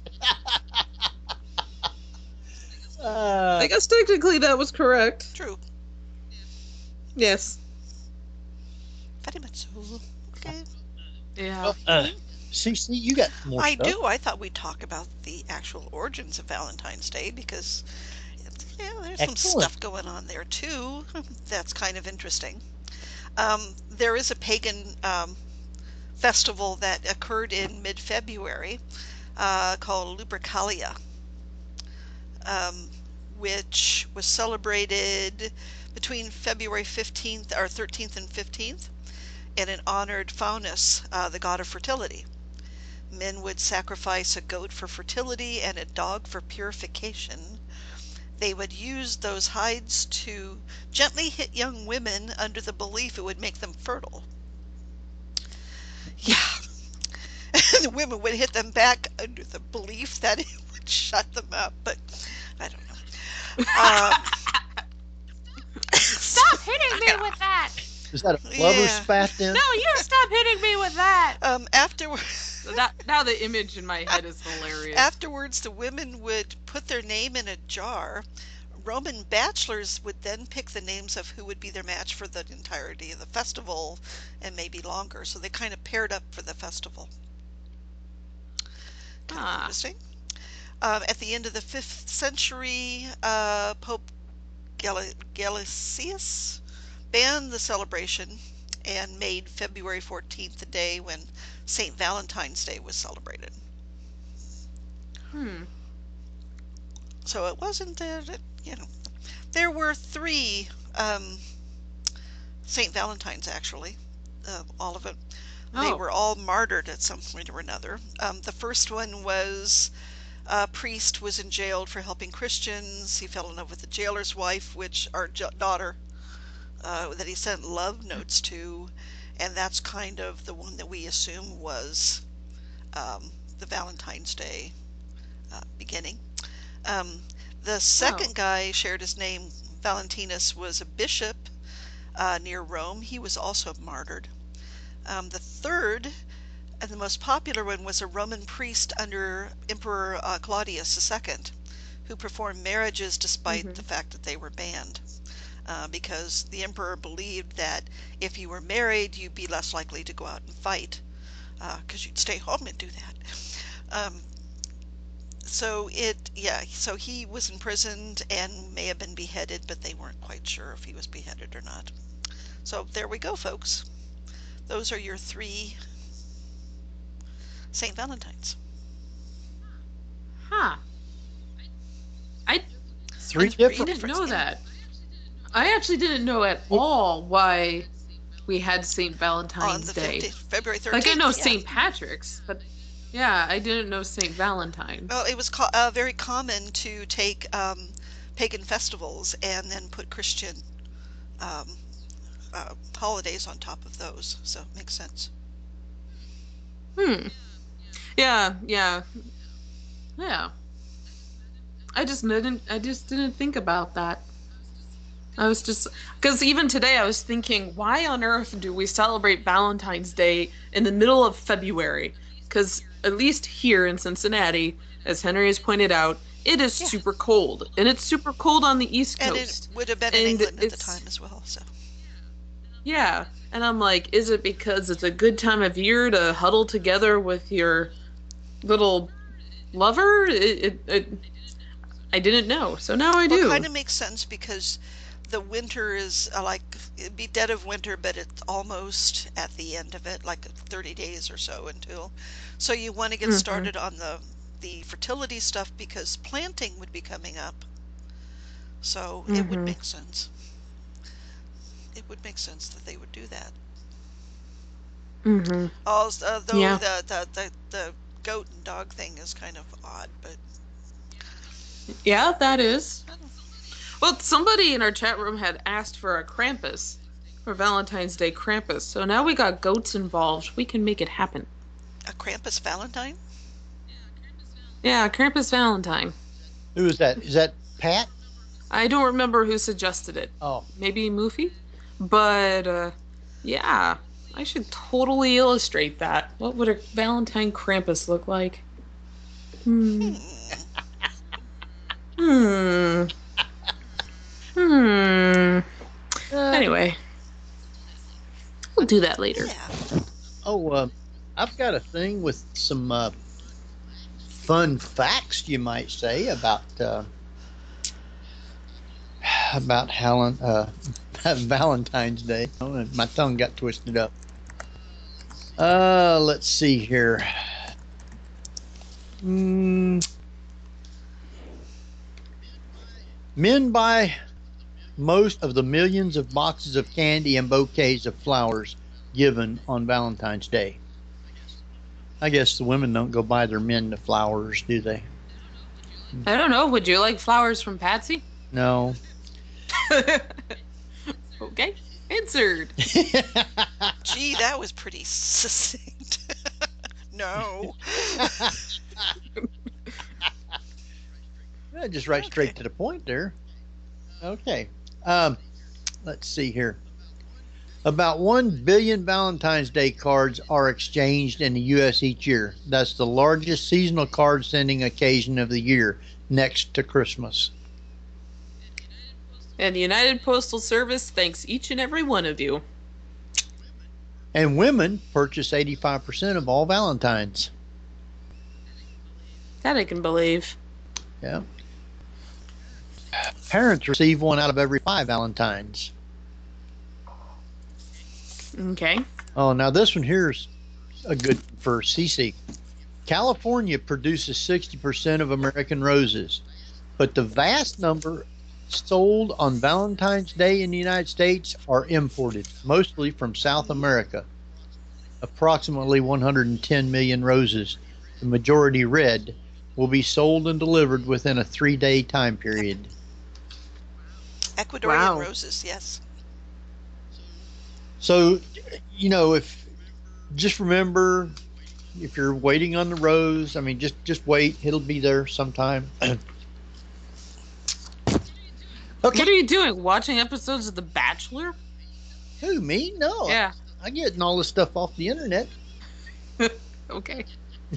uh, I guess technically that was correct. True. Yes. Very much so. Okay. Yeah. Uh, C C, you got more I stuff. do. I thought we'd talk about the actual origins of Valentine's Day because yeah, there's some Excellent. stuff going on there too. That's kind of interesting. Um, there is a pagan um, festival that occurred in mid-February uh, called Lupercalia, um, which was celebrated between February fifteenth or thirteenth and fifteenth, and it honored Faunus, uh, the god of fertility. Men would sacrifice a goat for fertility and a dog for purification. They would use those hides to gently hit young women under the belief it would make them fertile. Yeah. The women would hit them back under the belief that it would shut them up, but I don't know. Um, Stop hitting me with that! Is that a lover Yeah. spat then? No, you stop hitting me with that! um, afterwards, So that, now the image in my head is hilarious. afterwards, the women would put their name in a jar. Roman bachelors would then pick the names of who would be their match for the entirety of the festival and maybe longer. So they kind of paired up for the festival. Kind of Ah. interesting. Um, at the end of the fifth century, uh, Pope Gal- Gelasius banned the celebration and made February fourteenth the day when Saint Valentine's Day was celebrated. Hmm. So it wasn't that, it, you know, there were three um, Saint Valentines actually, uh, all of it. They Oh. were all martyred at some point or another. Um, the first one was a priest was in jail for helping Christians. He fell in love with the jailer's wife, which our j- daughter, uh, that he sent love notes to, and that's kind of the one that we assume was um, the Valentine's Day uh, beginning. Um, the second Oh. guy shared his name. Valentinus was a bishop uh, near Rome. He was also martyred. Um, the third and the most popular one was a Roman priest under Emperor uh, Claudius the Second, who performed marriages despite Mhm. the fact that they were banned. Uh, because the emperor believed that if you were married, you'd be less likely to go out and fight, because uh, you'd stay home and do that. Um, so it, yeah, so he was imprisoned and may have been beheaded, but they weren't quite sure if he was beheaded or not. So there we go, folks. Those are your three Saint Valentines. Huh. I Three And three different. didn't different- know yeah. that. I actually didn't know at all why we had Saint On Valentine's the Day. fifteenth, February thirteenth. Like I know yeah. Saint Patrick's, but yeah, I didn't know Saint Valentine. Well, it was co- uh, very common to take um, pagan festivals and then put Christian um, uh, holidays on top of those. So it makes sense. Hmm. Yeah, yeah, yeah. I just didn't. I just didn't think about that. I was just because even today I was thinking, why on earth do we celebrate Valentine's Day in the middle of February? Because at least here in Cincinnati, as Henry has pointed out, it is Yeah. super cold, and it's super cold on the East And Coast. it would have been in And England at the it's- time as well. So Yeah. And I'm like, is it because it's a good time of year to huddle together with your little lover? It, it, it I didn't know, so now I Well, do. it kind of makes sense because the winter is uh, like it'd be dead of winter, but it's almost at the end of it, like thirty days or so until. So you want to get Mhm. started on the the fertility stuff because planting would be coming up. So it would Mhm. make sense. It would make sense that they would do that. Mhm. Also, though Yeah. the, the the the goat and dog thing is kind of odd, but Yeah, that is. Well, somebody in our chat room had asked for a Krampus, for Valentine's Day Krampus. So now we got goats involved. We can make it happen. a Krampus Valentine? Yeah, Krampus Valentine. Who is that? Is that Pat? I don't remember who suggested it. Oh, Maybe Moofy? But, uh, yeah, I should totally illustrate that. What would a Valentine Krampus look like? Hmm. Hmm. Hmm. Anyway, we'll do that later. Yeah. oh, uh, I've got a thing with some uh, fun facts, you might say, about uh, about Helen, uh, Valentine's Day. Oh, my tongue got twisted up. Uh, let's see here. Mm, men buy most of the millions of boxes of candy and bouquets of flowers given on Valentine's Day. I guess the women don't go buy their men the flowers, do they? I don't know. Would you like flowers from Patsy? No. Okay. Answered. Gee, that was pretty succinct. No. Yeah, just right straight Okay. to the point there. Okay. Um, let's see here. About one billion Valentine's Day cards are exchanged in the U S each year. That's the largest seasonal card sending occasion of the year, next to Christmas. And the United Postal Service thanks each and every one of you. And women purchase eighty-five percent of all Valentines. That I can believe. Yeah. Parents receive one out of every five Valentines. Okay. Oh, now this one here's a good for Cece. California produces sixty percent of American roses, but the vast number sold on Valentine's Day in the United States are imported, mostly from South America. Approximately one hundred ten million roses, the majority red, will be sold and delivered within a three-day time period. Ecuadorian Wow. roses, yes. So, you know, if just remember, if you're waiting on the rose, I mean, just just wait; it'll be there sometime. What are you doing? Watching episodes of The Bachelor? Who, me? No. Yeah. I, I'm getting all this stuff off the internet. Okay.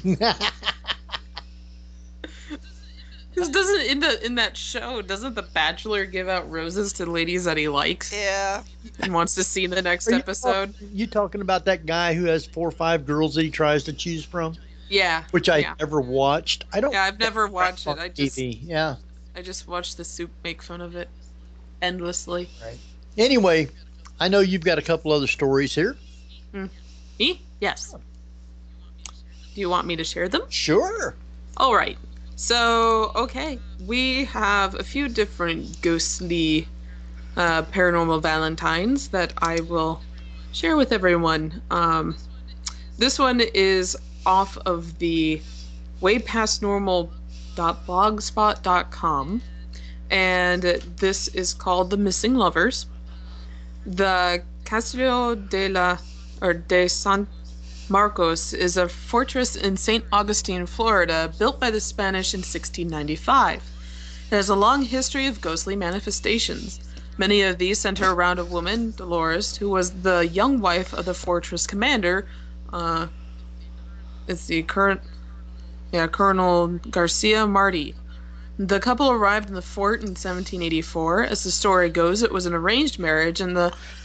Because doesn't in the in that show doesn't The Bachelor give out roses to ladies that he likes Yeah. and wants to see in the next Are you episode? talk- you talking about that guy who has four or five girls that he tries to choose from, Yeah. which I yeah. never watched. I don't. Yeah, I've never watched it. on I just T V. Yeah. I just watched the soup make fun of it endlessly. Anyway, I know you've got a couple other stories here. Me? Yes. Do you want me to share them? Sure. All right. So, okay, we have a few different ghostly uh, paranormal valentines that I will share with everyone. Um, this one is off of the waypastnormal dot blogspot dot com, and this is called The Missing Lovers. The Castillo de la or de San Marcos is a fortress in Saint Augustine, Florida, built by the Spanish in sixteen ninety-five. It has a long history of ghostly manifestations. Many of these center around a woman, Dolores, who was the young wife of the fortress commander. Uh, it's the current, yeah, Colonel Garcia Marti. The couple arrived in the fort in seventeen eighty-four. As the story goes, it was an arranged marriage, and the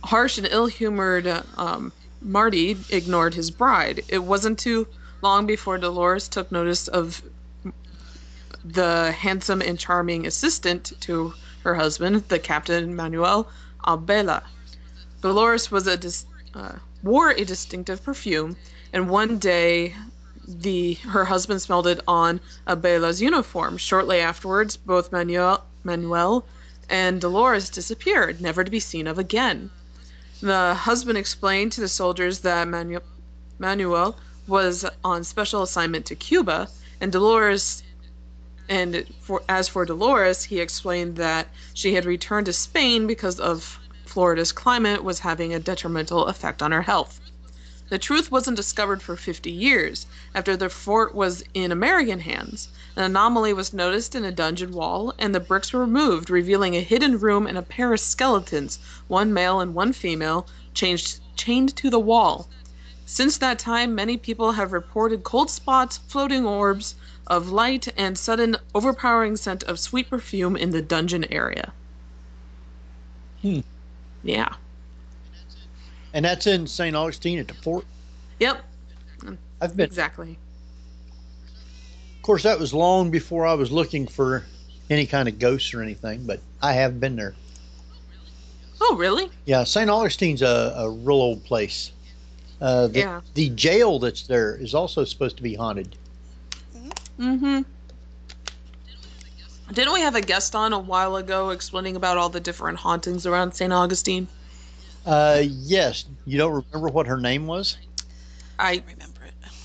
harsh and ill-humored um, Marty ignored his bride. It wasn't too long before Dolores took notice of the handsome and charming assistant to her husband, the Captain Manuel Albela. Dolores was a dis- uh, wore a distinctive perfume, and one day the her husband smelled it on Albela's uniform. Shortly afterwards, both Manuel, Manuel and Dolores disappeared, never to be seen of again. The husband explained to the soldiers that Manu- Manuel was on special assignment to Cuba, and Dolores, and for as for Dolores, he explained that she had returned to Spain because of Florida's climate was having a detrimental effect on her health. The truth wasn't discovered for fifty years. After the fort was in American hands, an anomaly was noticed in a dungeon wall, and the bricks were removed, revealing a hidden room and a pair of skeletons, one male and one female, changed, chained to the wall. Since that time, many people have reported cold spots, floating orbs of light, and sudden overpowering scent of sweet perfume in the dungeon area. Hmm. Yeah. And that's in Saint Augustine at the fort? Yep. I've been. Exactly. Of course, that was long before I was looking for any kind of ghosts or anything, but I have been there. Oh, really? Yeah, Saint Augustine's a, a real old place. Uh, the, Yeah. the jail that's there is also supposed to be haunted. Mm-hmm. Didn't we have a guest on a while ago explaining about all the different hauntings around Saint Augustine? Uh, yes. You don't remember what her name was? I remember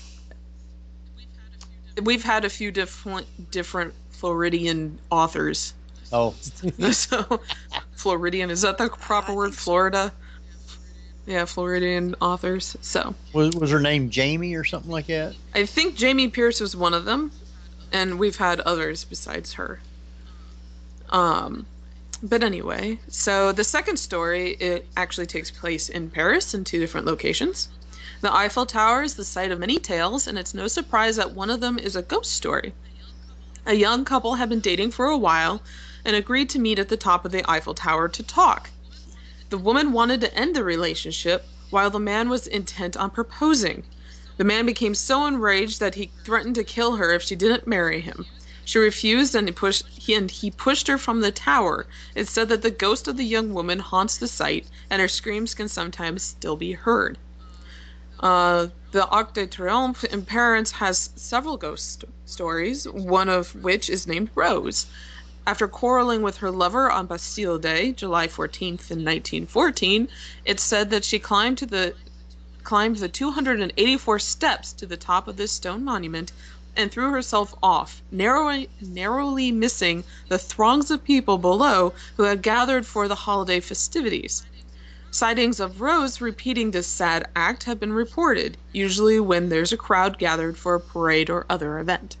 it. We've had a few different different Floridian authors. Oh. So, Floridian, is that the proper word? Florida? Yeah, Floridian authors. So. Was, was her name Jamie or something like that? I think Jamie Pierce was one of them, and we've had others besides her. Um, but anyway, so the second story, it actually takes place in Paris in two different locations. The Eiffel Tower is the site of many tales, and it's no surprise that one of them is a ghost story. A young couple had been dating for a while and agreed to meet at the top of the Eiffel Tower to talk. The woman wanted to end the relationship, while the man was intent on proposing. The man became so enraged that he threatened to kill her if she didn't marry him. She refused, and he pushed he, and he pushed her from the tower. It said that the ghost of the young woman haunts the site, and her screams can sometimes still be heard. Uh, the Arc de Triomphe in Paris has several ghost stories, one of which is named Rose. After quarreling with her lover on Bastille Day, July fourteenth in nineteen fourteen, it's said that she climbed to the climbed the two hundred eighty-four steps to the top of this stone monument and threw herself off, narrowly, narrowly missing the throngs of people below who had gathered for the holiday festivities. Sightings of Rose repeating this sad act have been reported, usually when there's a crowd gathered for a parade or other event.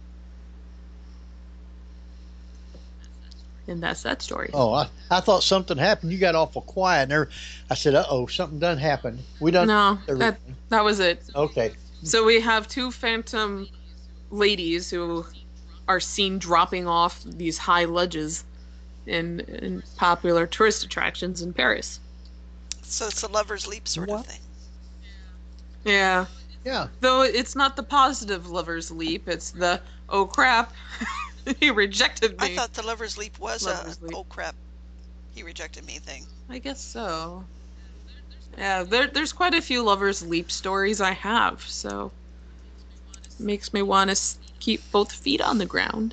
And that's that story. Oh, I, I thought something happened. You got awful quiet. And there, I said, uh-oh, something done happened. We done No, everything. that, that was it. Okay. So we have two phantom ladies who are seen dropping off these high ledges in, in popular tourist attractions in Paris. So it's a lover's leap sort What? of thing. Yeah. Yeah. Though it's not the positive lover's leap, it's the, oh crap, he rejected me. I thought the lover's leap was Lover's a leap. oh crap, he rejected me thing. I guess so. Yeah, there, there's quite a few lover's leap stories I have, so makes me want to keep both feet on the ground.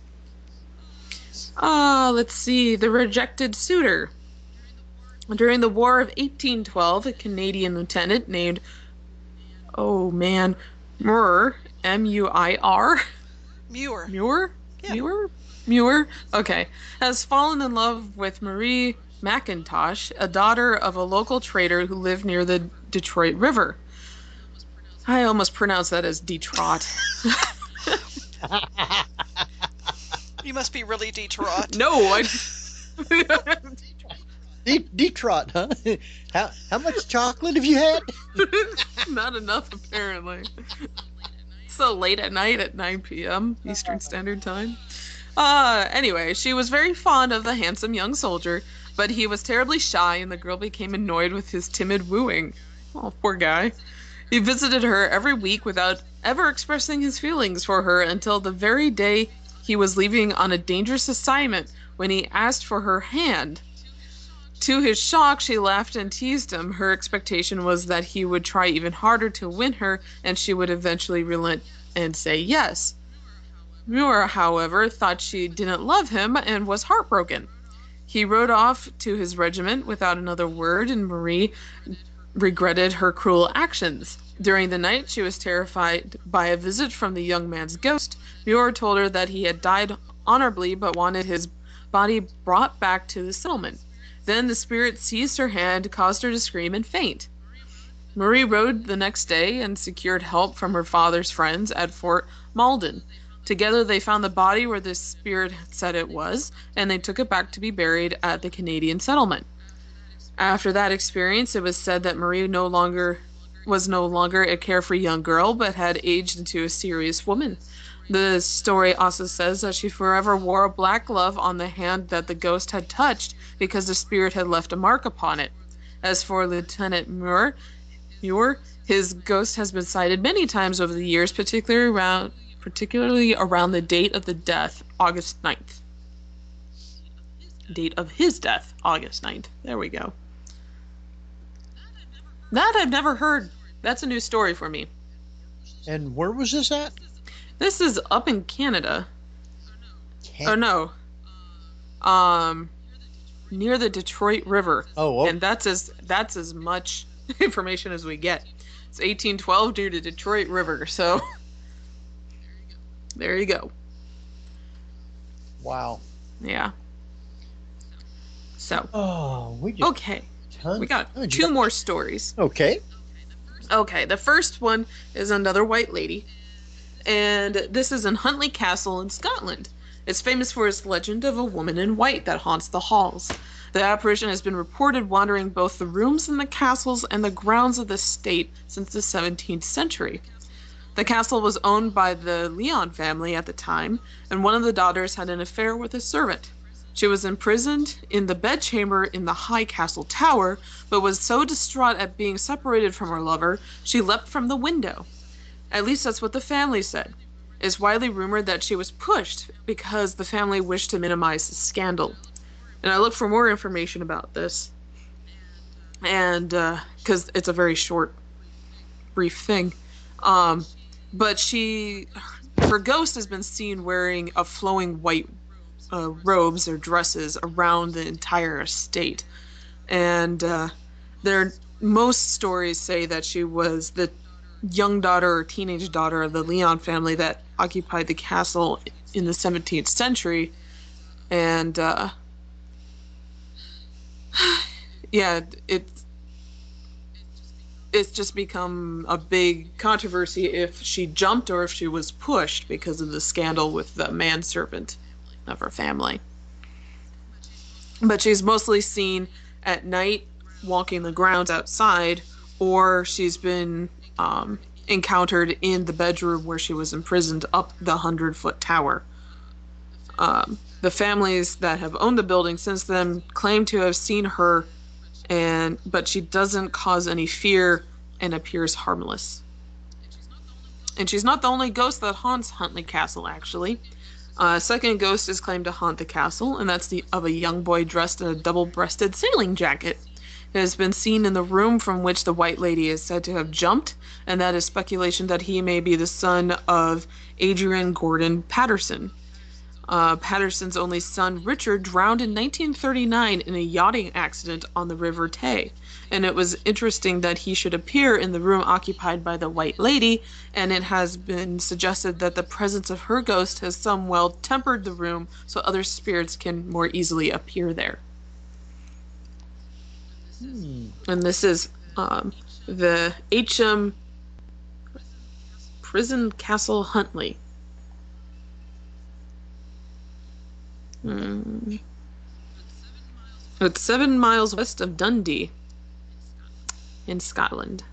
Ah, uh, let's see. The rejected suitor. During the War of eighteen twelve, a Canadian lieutenant named, oh man, Muir, M U I R. Muir. Muir? Yeah. Muir? Muir? Okay. Has fallen in love with Marie McIntosh, a daughter of a local trader who lived near the Detroit River. I almost pronounced that as Detroit. You must be really Detroit. No, I... De- Detroit, huh? How how much chocolate have you had? Not enough, apparently. So late at night at nine p.m. Eastern Standard Time. Uh, anyway, she was very fond of the handsome young soldier, but but he was terribly shy, and the girl became annoyed with his timid wooing. Oh, poor guy. He visited her every week without ever expressing his feelings for her until the very day he was leaving on a dangerous assignment when he asked for her hand. To his shock, she laughed and teased him. Her expectation was that he would try even harder to win her, and she would eventually relent and say yes. Muir, however, thought she didn't love him and was heartbroken. He rode off to his regiment without another word, and Marie regretted her cruel actions. During the night, she was terrified by a visit from the young man's ghost. Muir told her that he had died honorably but wanted his body brought back to the settlement. Then the spirit seized her hand, caused her to scream and faint. Marie rode the next day and secured help from her father's friends at Fort Malden. Together they found the body where the spirit had said it was, and they took it back to be buried at the Canadian settlement. After that experience, it was said that Marie no longer was no longer a carefree young girl, but had aged into a serious woman. The story also says that she forever wore a black glove on the hand that the ghost had touched because the spirit had left a mark upon it. As for Lieutenant Muir, Muir, his ghost has been sighted many times over the years, particularly around particularly around the date of the death, August ninth. Date of his death, August ninth. There we go. That I've never heard. That's a new story for me. And where was this at? This is up in Canada. Can- oh no. Um near the Detroit River. Oh, oh. And that's as that's as much information as we get. It's eighteen twelve due to Detroit River, so there you go. Wow. Yeah. So. Oh, we just okay. Tons, we got tons. two more stories. Okay. Okay. The first one is another white lady, and this is in Huntly Castle in Scotland. It's famous for its legend of a woman in white that haunts the halls. The apparition has been reported wandering both the rooms in the castles and the grounds of the state since the seventeenth century. The castle was owned by the Leon family at the time, and one of the daughters had an affair with a servant. She was imprisoned in the bedchamber in the high castle tower, but was so distraught at being separated from her lover, she leapt from the window. At least that's what the family said. It's widely rumored that she was pushed because the family wished to minimize the scandal. And I looked for more information about this, and because uh, it's a very short, brief thing. Um, but she, her ghost has been seen wearing a flowing white uh, robes or dresses around the entire estate. And uh, there, most stories say that she was the young daughter or teenage daughter of the Leon family that occupied the castle in the seventeenth century. And uh, yeah, it's it's just become a big controversy if she jumped or if she was pushed because of the scandal with the manservant of her family. But she's mostly seen at night walking the grounds outside, or she's been um, encountered in the bedroom where she was imprisoned up the hundred-foot tower. Um, the families that have owned the building since then claim to have seen her, and but she doesn't cause any fear and appears harmless. And she's not the only ghost that haunts Huntly Castle, actually. Uh, a second ghost is claimed to haunt the castle, and that's the of a young boy dressed in a double-breasted sailing jacket. It has been seen in the room from which the White Lady is said to have jumped, and that is speculation that he may be the son of Adrian Gordon Patterson. Uh, Patterson's only son, Richard, drowned in nineteen thirty-nine in a yachting accident on the River Tay. And it was interesting that he should appear in the room occupied by the White Lady, and it has been suggested that the presence of her ghost has somewhat tempered the room so other spirits can more easily appear there. Hmm. And this is um, the H M Prison Castle Huntly. Hmm. It's seven miles west of Dundee in Scotland.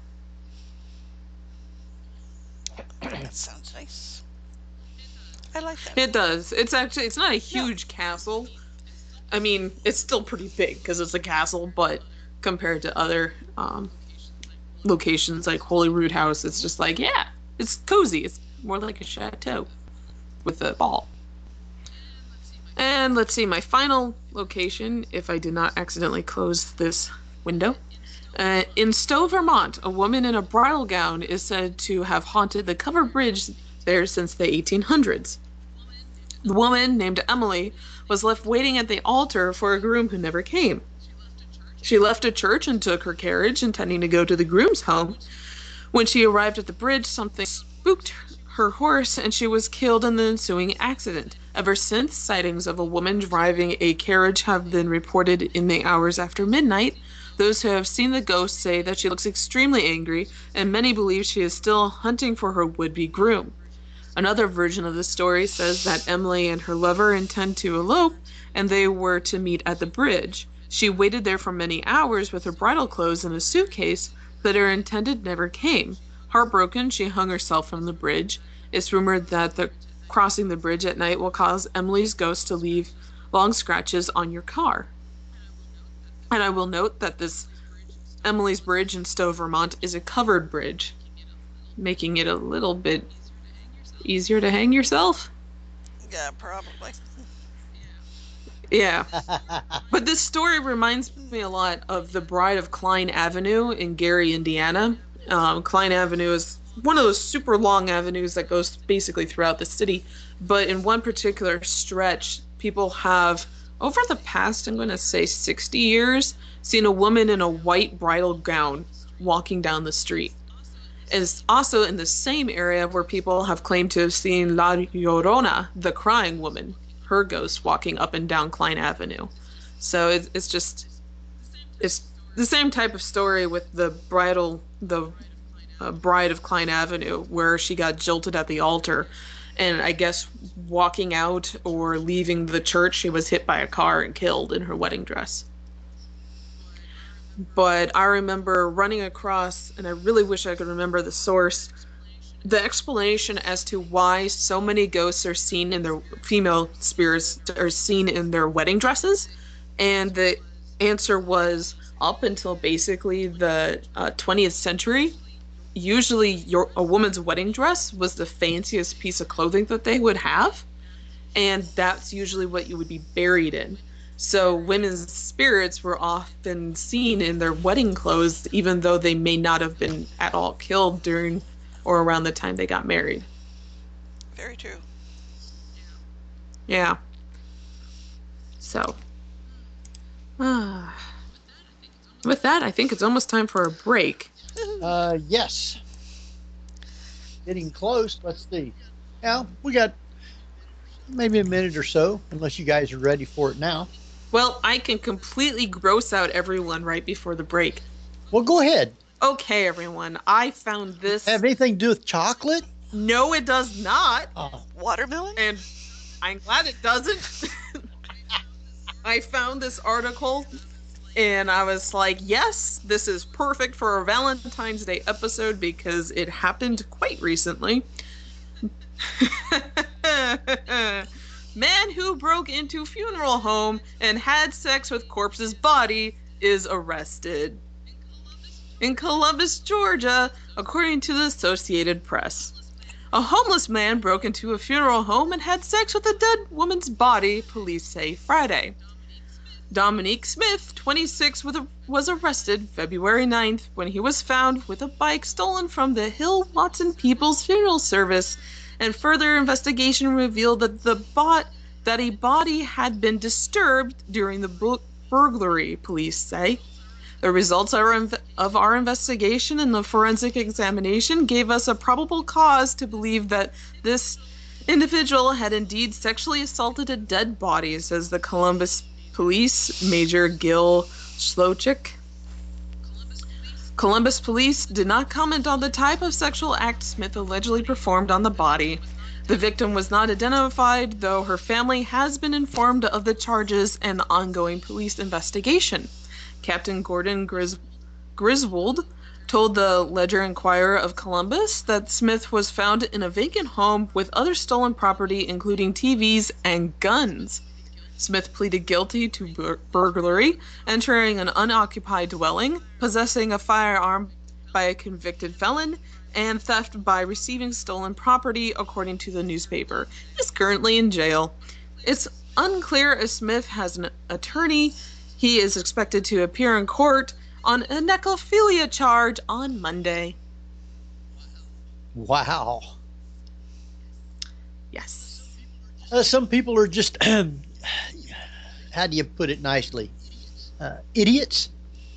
That sounds nice. I like that. It does. It's actually, it's not a huge castle, I mean, it's still pretty big because it's a castle, but compared to other um, locations like Holyrood House, it's just like, yeah, it's cozy. It's more like a chateau with a ball. And let's see, my final location, if I did not accidentally close this window. Uh, in Stowe, Vermont, a woman in a bridal gown is said to have haunted the covered bridge there since the eighteen hundreds. The woman, named Emily, was left waiting at the altar for a groom who never came. She left a church and took her carriage, intending to go to the groom's home. When she arrived at the bridge, something spooked her horse, and she was killed in the ensuing accident. Ever since, sightings of a woman driving a carriage have been reported in the hours after midnight. Those who have seen the ghost say that she looks extremely angry, and many believe she is still hunting for her would-be groom. Another version of the story says that Emily and her lover intend to elope, and they were to meet at the bridge. She waited there for many hours with her bridal clothes in a suitcase, but her intended never came. Heartbroken, she hung herself from the bridge. It's rumored that the crossing the bridge at night will cause Emily's ghost to leave long scratches on your car. And I will note that this Emily's Bridge in Stowe, Vermont is a covered bridge, making it a little bit easier to hang yourself. Yeah, probably. Yeah. But this story reminds me a lot of the Bride of Klein Avenue in Gary, Indiana. Um, Klein Avenue is one of those super long avenues that goes basically throughout the city. But in one particular stretch, people have, over the past, I'm going to say sixty years, seen a woman in a white bridal gown walking down the street. And it's also in the same area where people have claimed to have seen La Llorona, the crying woman, her ghost walking up and down Klein Avenue. So it's, it's just, it's the same type of story with the bridal, the uh, Bride of Klein Avenue, where she got jilted at the altar. And I guess walking out or leaving the church, she was hit by a car and killed in her wedding dress. But I remember running across, and I really wish I could remember the source, the explanation as to why so many ghosts are seen in their female spirits are seen in their wedding dresses. And the answer was, up until basically the uh, twentieth century, usually your a woman's wedding dress was the fanciest piece of clothing that they would have, and that's usually what you would be buried in. So women's spirits were often seen in their wedding clothes, even though they may not have been at all killed during or around the time they got married. Very true. Yeah. So, uh, with that, I think it's almost time for a break. Uh, yes. Getting close. Let's see. Now, we got maybe a minute or so, unless you guys are ready for it now. Well, I can completely gross out everyone right before the break. Well, go ahead. Okay, everyone. I found this. Have anything to do with chocolate? No, it does not. Oh. Watermelon? And I'm glad it doesn't. I found this article, and I was like, yes, this is perfect for a Valentine's Day episode because it happened quite recently. Man who broke into funeral home and had sex with corpse's body is arrested. In Columbus, Georgia, according to the Associated Press. A homeless man broke into a funeral home and had sex with a dead woman's body, police say Friday. Dominique Smith, twenty-six, was arrested February ninth when he was found with a bike stolen from the Hill Watson People's Funeral Service, and further investigation revealed that the bot that a body had been disturbed during the bu- burglary, police say. The results of our investigation and the forensic examination gave us a probable cause to believe that this individual had indeed sexually assaulted a dead body, says the Columbus Police Major Gil Slochik. Columbus police did not comment on the type of sexual act Smith allegedly performed on the body. The victim was not identified, though her family has been informed of the charges and the ongoing police investigation. Captain Gordon Gris- Griswold told the Ledger-Inquirer of Columbus that Smith was found in a vacant home with other stolen property, including T Vs and guns. Smith pleaded guilty to bur- burglary, entering an unoccupied dwelling, possessing a firearm by a convicted felon, and theft by receiving stolen property, according to the newspaper. He's currently in jail. It's unclear if Smith has an attorney. He is expected to appear in court on a necrophilia charge on Monday. Wow. Yes. Uh, some people are just, how do you put it nicely? Uh, idiots?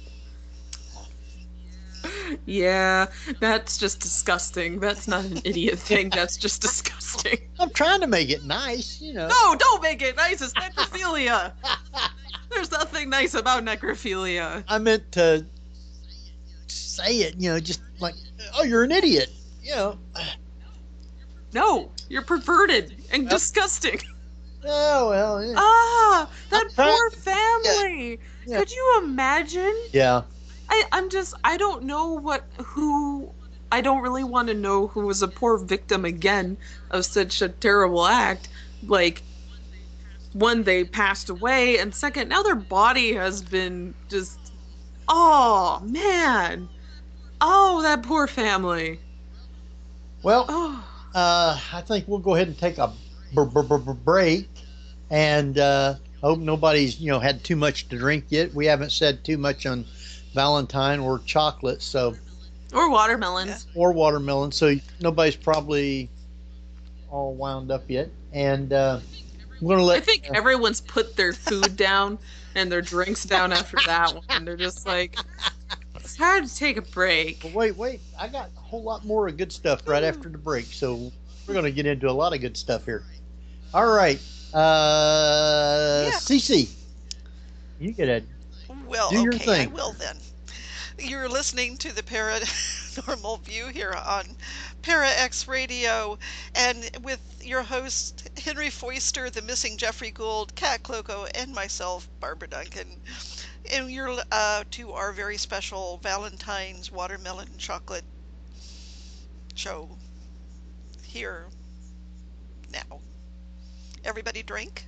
Yeah, that's just disgusting. That's not an idiot thing. That's just disgusting. I'm trying to make it nice, you know. No, don't make it nice. It's necrophilia. There's nothing nice about necrophilia. I meant to say it, you know, just like, oh, you're an idiot, you know. No, you're perverted and Well, disgusting. Oh, well, yeah. Ah, that I'm trying- poor family. Yeah. Could you imagine? Yeah. I, I'm just, I don't know what, who, I don't really want to know who was a poor victim again of such a terrible act. Like, one, they passed away, and second, now their body has been just, oh, man. Oh, that poor family. Well, Oh, uh, I think we'll go ahead and take a b- b- b- b- break, and uh, hope nobody's, you know, had too much to drink yet. We haven't said too much on Valentine or chocolate, so or watermelons. or watermelon, so nobody's probably all wound up yet. And uh, I'm gonna let. I think uh, everyone's put their food down and their drinks down after that one. And they're just like, it's time to take a break. But wait, wait, I got a whole lot more of good stuff right after the break, so we're gonna get into a lot of good stuff here. All right, uh, Yeah. Cece, you get a Well, Do your okay, thing. I will then. You're listening to the Paranormal View here on Para X Radio, and with your host, Henry Foister, the missing Jeffrey Gould, Kat Cloco, and myself, Barbara Duncan. And you're uh, to our very special Valentine's Watermelon Chocolate show here now. Everybody drink?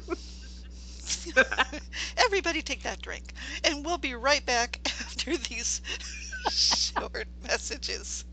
Everybody take that drink. And we'll be right back after these short messages.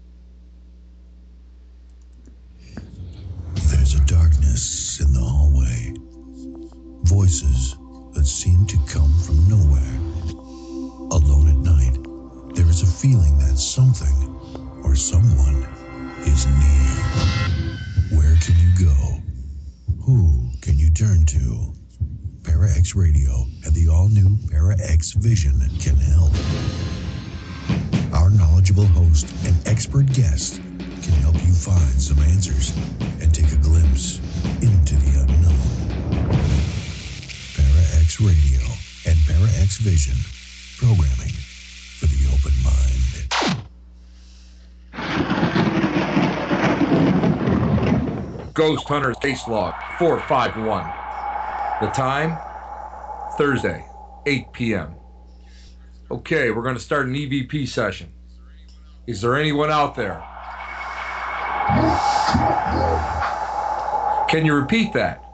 There's a darkness in the hallway. Voices that seem to come from nowhere. Alone at night, there is a feeling that something or someone is near. Where can you go? Who can you turn to? Para X Radio and the all-new Para X Vision can help. Our knowledgeable host and expert guest can help you find some answers and take a glimpse into the unknown. Para X Radio and Para X Vision, programming for the open mind. Ghost Hunter Case Log four five one. The time, Thursday, eight p.m. Okay, we're going to start an E V P session. Is there anyone out there? Can you repeat that?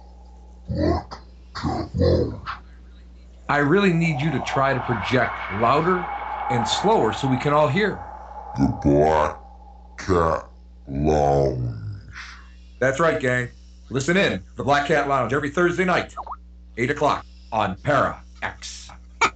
I really need you to try to project louder and slower so we can all hear. The Black Cat Lounge. That's right, gang. Listen in. The Black Cat Lounge every Thursday night, eight o'clock on Para X.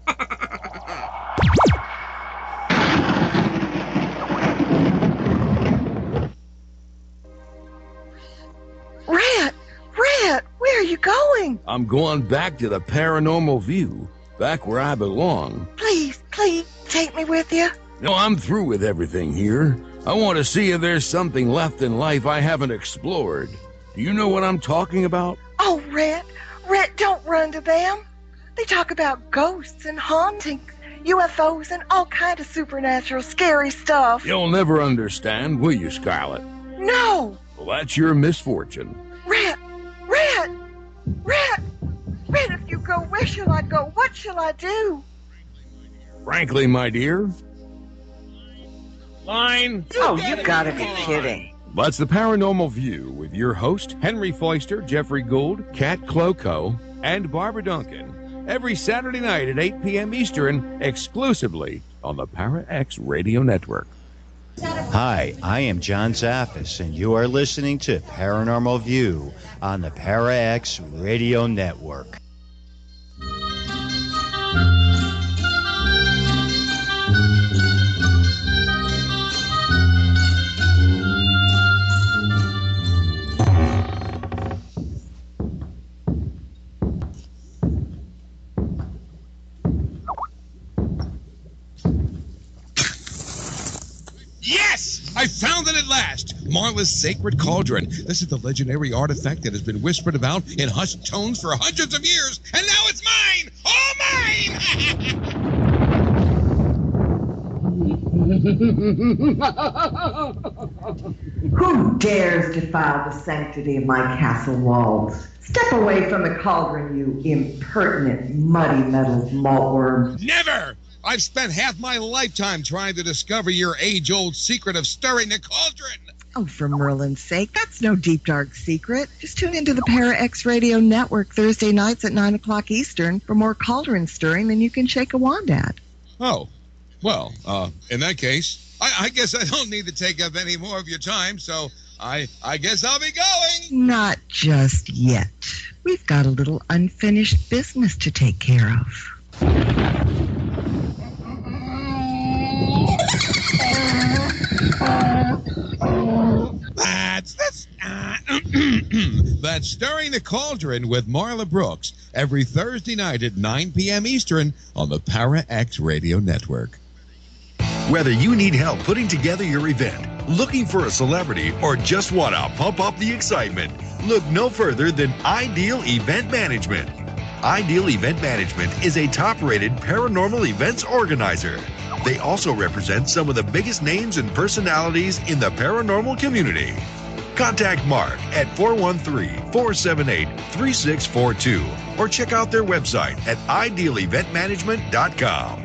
Rat! Rat! Where are you going? I'm going back to the Paranormal View, back where I belong. Please, please, take me with you. No, I'm through with everything here. I want to see if there's something left in life I haven't explored. Do you know what I'm talking about? Oh, Rat, Rat, don't run to them. They talk about ghosts and hauntings, U F Os, and all kind of supernatural scary stuff. You'll never understand, will you, Scarlet? No! Well, that's your misfortune. Rat! Rat! Rat! Rat, if you go, where shall I go? What shall I do? Frankly, my dear. Line. Oh, you gotta be kidding. That's the Paranormal View with your host, Henry Foister, Jeffrey Gould, Kat Cloco, and Barbara Duncan. Every Saturday night at eight p.m. Eastern, exclusively on the Para X Radio Network. Hi, I am John Zaffis, and you are listening to Paranormal View on the Para X Radio Network. I found it at last! Marla's Sacred Cauldron. This is the legendary artifact that has been whispered about in hushed tones for hundreds of years, and now it's mine! All mine! Who dares defile the sanctity of my castle walls? Step away from the cauldron, you impertinent, muddy-mettled maltworm. Never! I've spent half my lifetime trying to discover your age-old secret of stirring the cauldron. Oh, for Merlin's sake, that's no deep, dark secret. Just tune into the Para X Radio Network Thursday nights at nine o'clock Eastern for more cauldron stirring than you can shake a wand at. Oh, well, uh, in that case, I, I guess I don't need to take up any more of your time, so I, I guess I'll be going. Not just yet. We've got a little unfinished business to take care of. That's that's uh, that's Stirring the Cauldron with Marla Brooks every Thursday night at nine p.m. Eastern on the Para X Radio Network. Whether you need help putting together your event, looking for a celebrity, or just want to pump up the excitement, look no further than Ideal Event Management. Ideal Event Management is a top-rated paranormal events organizer. They also represent some of the biggest names and personalities in the paranormal community. Contact Mark at four one three, four seven eight, three six four two or check out their website at ideal event management dot com.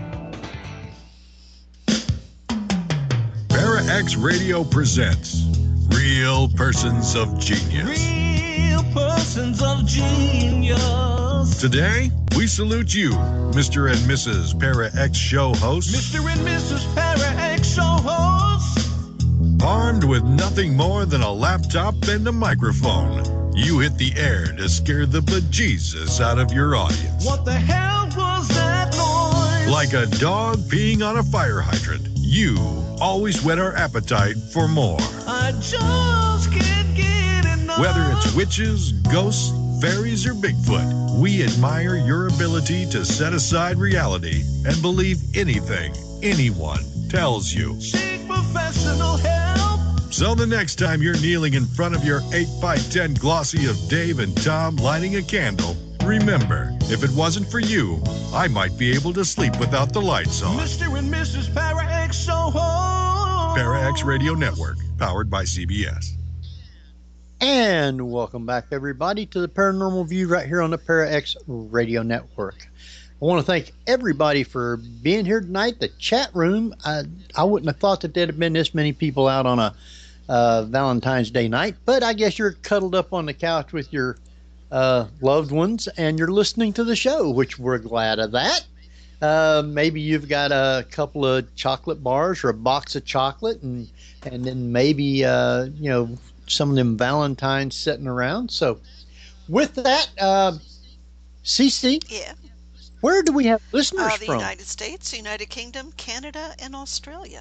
Para X Radio presents Real Persons of Genius. Real Persons of Genius. Today, we salute you, Mister and Missus Para X Show hosts. Mister and Missus Para X Show hosts. Armed with nothing more than a laptop and a microphone, you hit the air to scare the bejesus out of your audience. What the hell was that noise? Like a dog peeing on a fire hydrant, you always whet our appetite for more. I just can't get enough. Whether it's witches, ghosts, fairies, or Bigfoot, we admire your ability to set aside reality and believe anything anyone tells you. Seek professional help. So the next time you're kneeling in front of your eight by ten glossy of Dave and Tom lighting a candle, remember, if it wasn't for you, I might be able to sleep without the lights on. Mister and Missus Para X Show hosts. Para X Radio Network, powered by C B S. And welcome back, everybody, to the Paranormal View right here on the Para X Radio Network. I want to thank everybody for being here tonight. The chat room, I, I wouldn't have thought that there'd have been this many people out on a uh, Valentine's Day night, but I guess you're cuddled up on the couch with your uh, loved ones and you're listening to the show, which we're glad of that. Uh, maybe you've got a couple of chocolate bars or a box of chocolate, and and then maybe uh, you know, some of them Valentines sitting around. So with that, uh, Cece, yeah, where do we have listeners uh, the from? United States, United Kingdom, Canada, and Australia.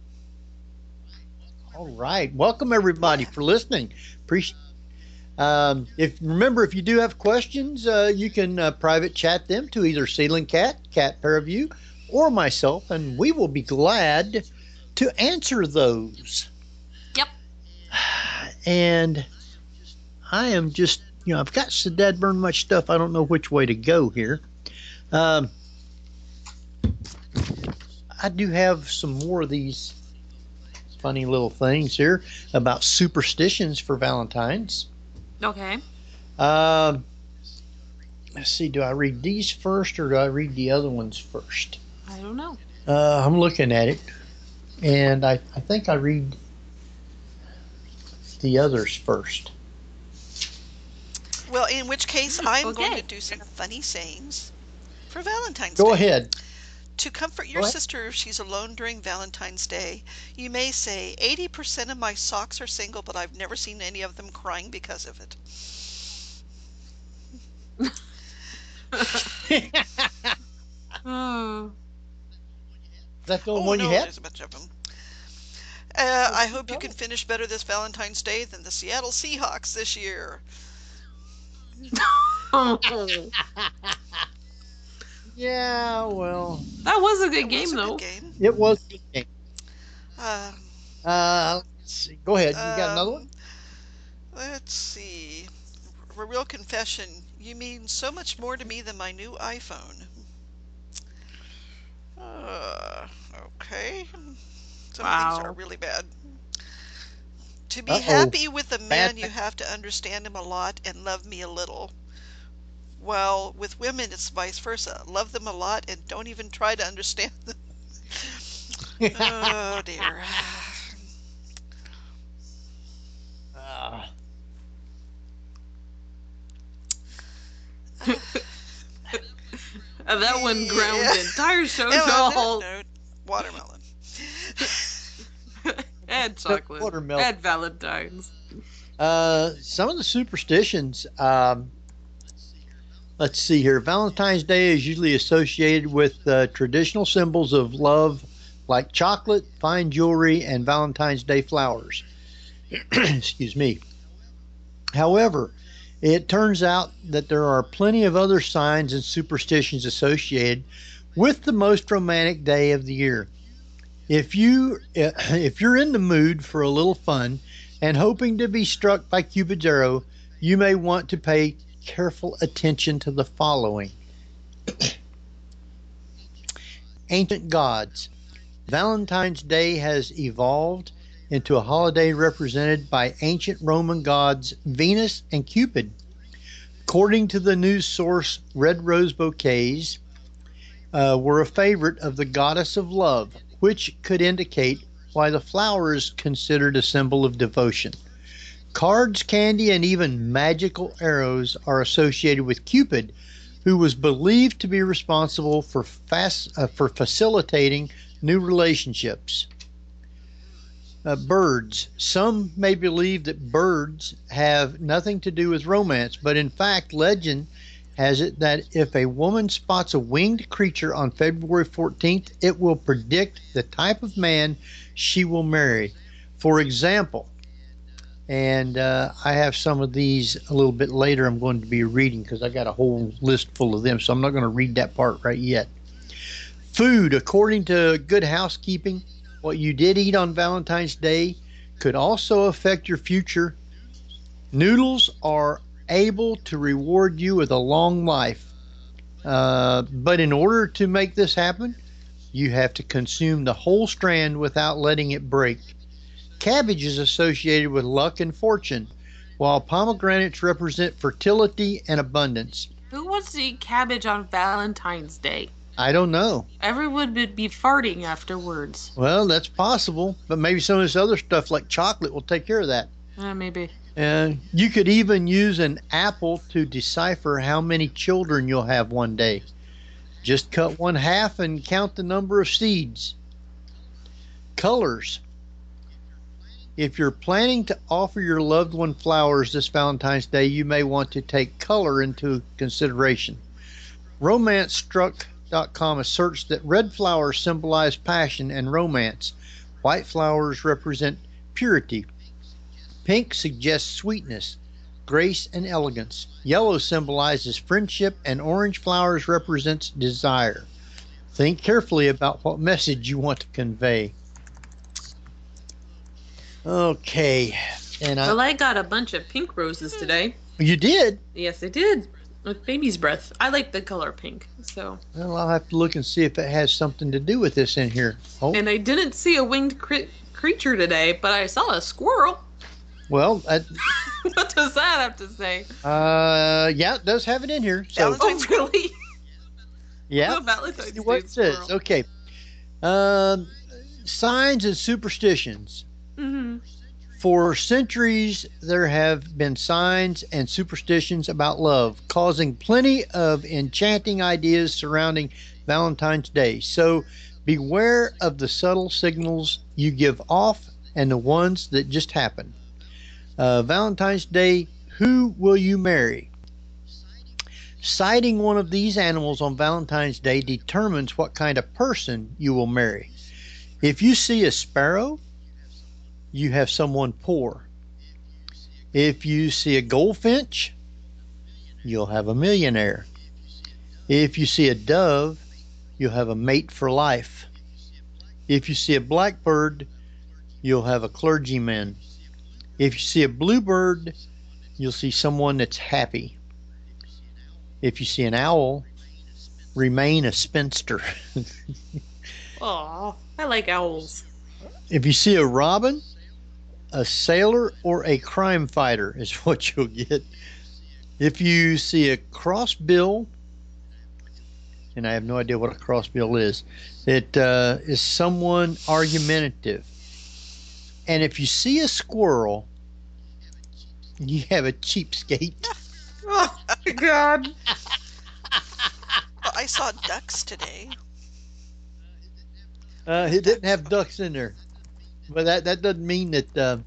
All right, welcome everybody for listening. Appreciate. Um, if remember, if you do have questions, uh, you can uh, private chat them to either Ceiling Cat, Cat Paraview, or myself, and we will be glad to answer those. Yep. And I am just, you know, I've got so dead burn much stuff. I don't know which way to go here. Um, I do have some more of these funny little things here about superstitions for Valentine's. Okay. Um, let's see. Do I read these first or do I read the other ones first? I don't know. Uh, I'm looking at it, and I, I think I read. the others first. Well, in which case, I'm Okay. going to do some funny sayings for Valentine's Go Day. ahead. To comfort your Go ahead. sister if she's alone during Valentine's Day, you may say, eighty percent of my socks are single, but I've never seen any of them crying because of it. Oh. That's the only Oh, one no, you had? there's a bunch of them. Uh, I hope you can finish better this Valentine's Day than the Seattle Seahawks this year. Yeah, well. That was a good That game, was a though. good game. It was a good game. Uh, Uh, let's see. Go ahead. You got another one? um, Let's see. A real confession. You mean so much more to me than my new iPhone. Uh, okay. Some of these are Wow. really bad. To be Uh-oh. happy with a man, Bad- you have to understand him a lot and love me a little. Well, with women, it's vice versa. Love them a lot and don't even try to understand them. Oh, dear. Uh, And that one ground Yeah. the entire show And to a on that halt. note, watermelon. And chocolate. watermelon. And Valentine's. Uh, some of the superstitions. Um, let's see here. Valentine's Day is usually associated with uh, traditional symbols of love, like chocolate, fine jewelry, and Valentine's Day flowers. Excuse me. However, it turns out that there are plenty of other signs and superstitions associated with the most romantic day of the year. If you if you're in the mood for a little fun and hoping to be struck by Cupid's arrow, you may want to pay careful attention to the following. Ancient gods. Valentine's Day has evolved into a holiday represented by ancient Roman gods Venus and Cupid. According to the news source, red rose bouquets uh, were a favorite of the goddess of love, which could indicate why the flower is considered a symbol of devotion. Cards, candy, and even magical arrows are associated with Cupid, who was believed to be responsible for fast, uh, for facilitating new relationships. Uh, birds. Some may believe that birds have nothing to do with romance, but in fact, legend has it that if a woman spots a winged creature on February fourteenth, it will predict the type of man she will marry. For example, and uh, I have some of these a little bit later I'm going to be reading because I got a whole list full of them, so I'm not going to read that part right yet. Food. According to Good Housekeeping, what you did eat on Valentine's Day could also affect your future. Noodles are able to reward you with a long life. Uh, but in order to make this happen, you have to consume the whole strand without letting it break. Cabbage is associated with luck and fortune, while pomegranates represent fertility and abundance. Who wants to eat cabbage on Valentine's Day? I don't know. Everyone would be farting afterwards. Well, that's possible, but maybe some of this other stuff like chocolate will take care of that. Uh, maybe. And you could even use an apple to decipher how many children you'll have one day. Just cut one half and count the number of seeds. Colors. If you're planning to offer your loved one flowers this Valentine's Day, you may want to take color into consideration. romance struck dot com asserts that red flowers symbolize passion and romance. White flowers represent purity. Pink suggests sweetness, grace, and elegance. Yellow symbolizes friendship, and orange flowers represents desire. Think carefully about what message you want to convey. Okay, and I, Well, I got a bunch of pink roses today. you did? Yes, I did. With baby's breath. I like the color pink. So. Well, I'll have to look and see if it has something to do with this in here. Oh, And I didn't see a winged cre- creature today, but I saw a squirrel. well, I, What does that have to say? uh, yeah, it does have it in here. So, Oh, really? yeah. Oh, Valentine's See what Day it says. squirrel. Okay. Um, signs and superstitions. Mm-hmm. For centuries, there have been signs and superstitions about love, causing plenty of enchanting ideas surrounding Valentine's Day. So beware of the subtle signals you give off and the ones that just happen. Uh, Valentine's Day, who will you marry? Sighting one of these animals on Valentine's Day determines what kind of person you will marry. If you see a sparrow, you have someone poor. If you see a goldfinch, you'll have a millionaire. If you see a dove, you'll have a mate for life. If you see a blackbird, you'll have a clergyman. If you see a bluebird, you'll see someone that's happy. If you see an owl, remain a spinster. Aw, I like owls. If you see a robin, a sailor or a crime fighter is what you'll get. If you see a crossbill, and I have no idea what a crossbill is, it uh, is someone argumentative. And if you see a squirrel, you have a cheapskate. Oh, my God. Well, I saw ducks today. Uh, it didn't have ducks in there. But that, that doesn't mean that uh,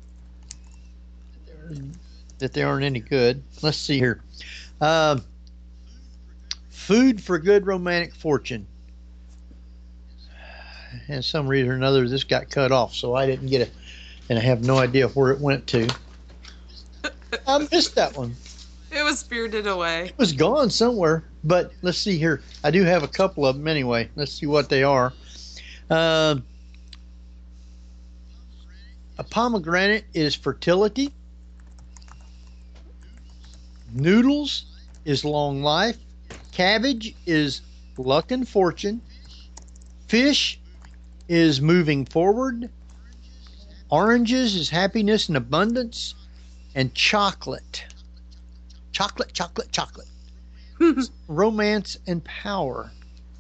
that they aren't any good. Let's see here. Um, food for good romantic fortune. And some reason or another, this got cut off, so I didn't get it, and I have no idea where it went to. I missed that one. It was spirited away. It was gone somewhere. But let's see here. I do have a couple of them anyway. Let's see what they are. Um. A pomegranate is fertility. Noodles is long life. Cabbage is luck and fortune. Fish is moving forward. Oranges is happiness and abundance. And chocolate. Chocolate, chocolate, chocolate. Romance and power.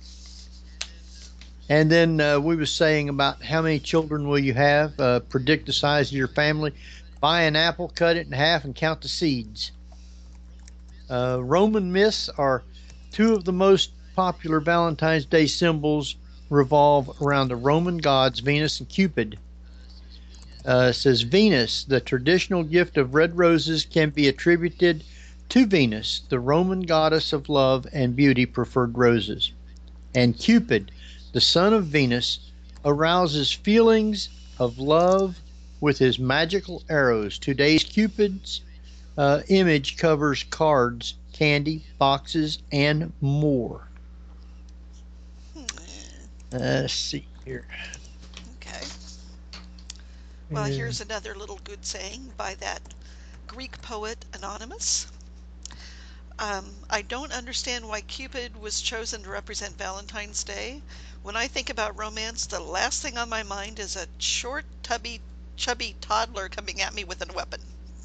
And then uh, we were saying about how many children will you have, uh, predict the size of your family, buy an apple, cut it in half, and count the seeds. Uh, Roman myths are two of the most popular Valentine's Day symbols revolve around the Roman gods Venus and Cupid. Uh, it says Venus, the traditional gift of red roses, can be attributed to Venus, the Roman goddess of love and beauty, preferred roses. And Cupid, the son of Venus, arouses feelings of love with his magical arrows. Today's Cupid's uh, image covers cards, candy, boxes, and more. Uh, let's see here. Okay. Well, here's another little good saying by that Greek poet Anonymous. Um, I don't understand why Cupid was chosen to represent Valentine's Day. When I think about romance, the last thing on my mind is a short, tubby, chubby toddler coming at me with a weapon.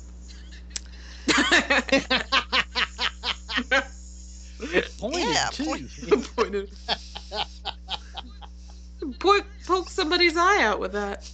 Pointed yeah, too. point- Pointed. Poke, poke somebody's eye out with that.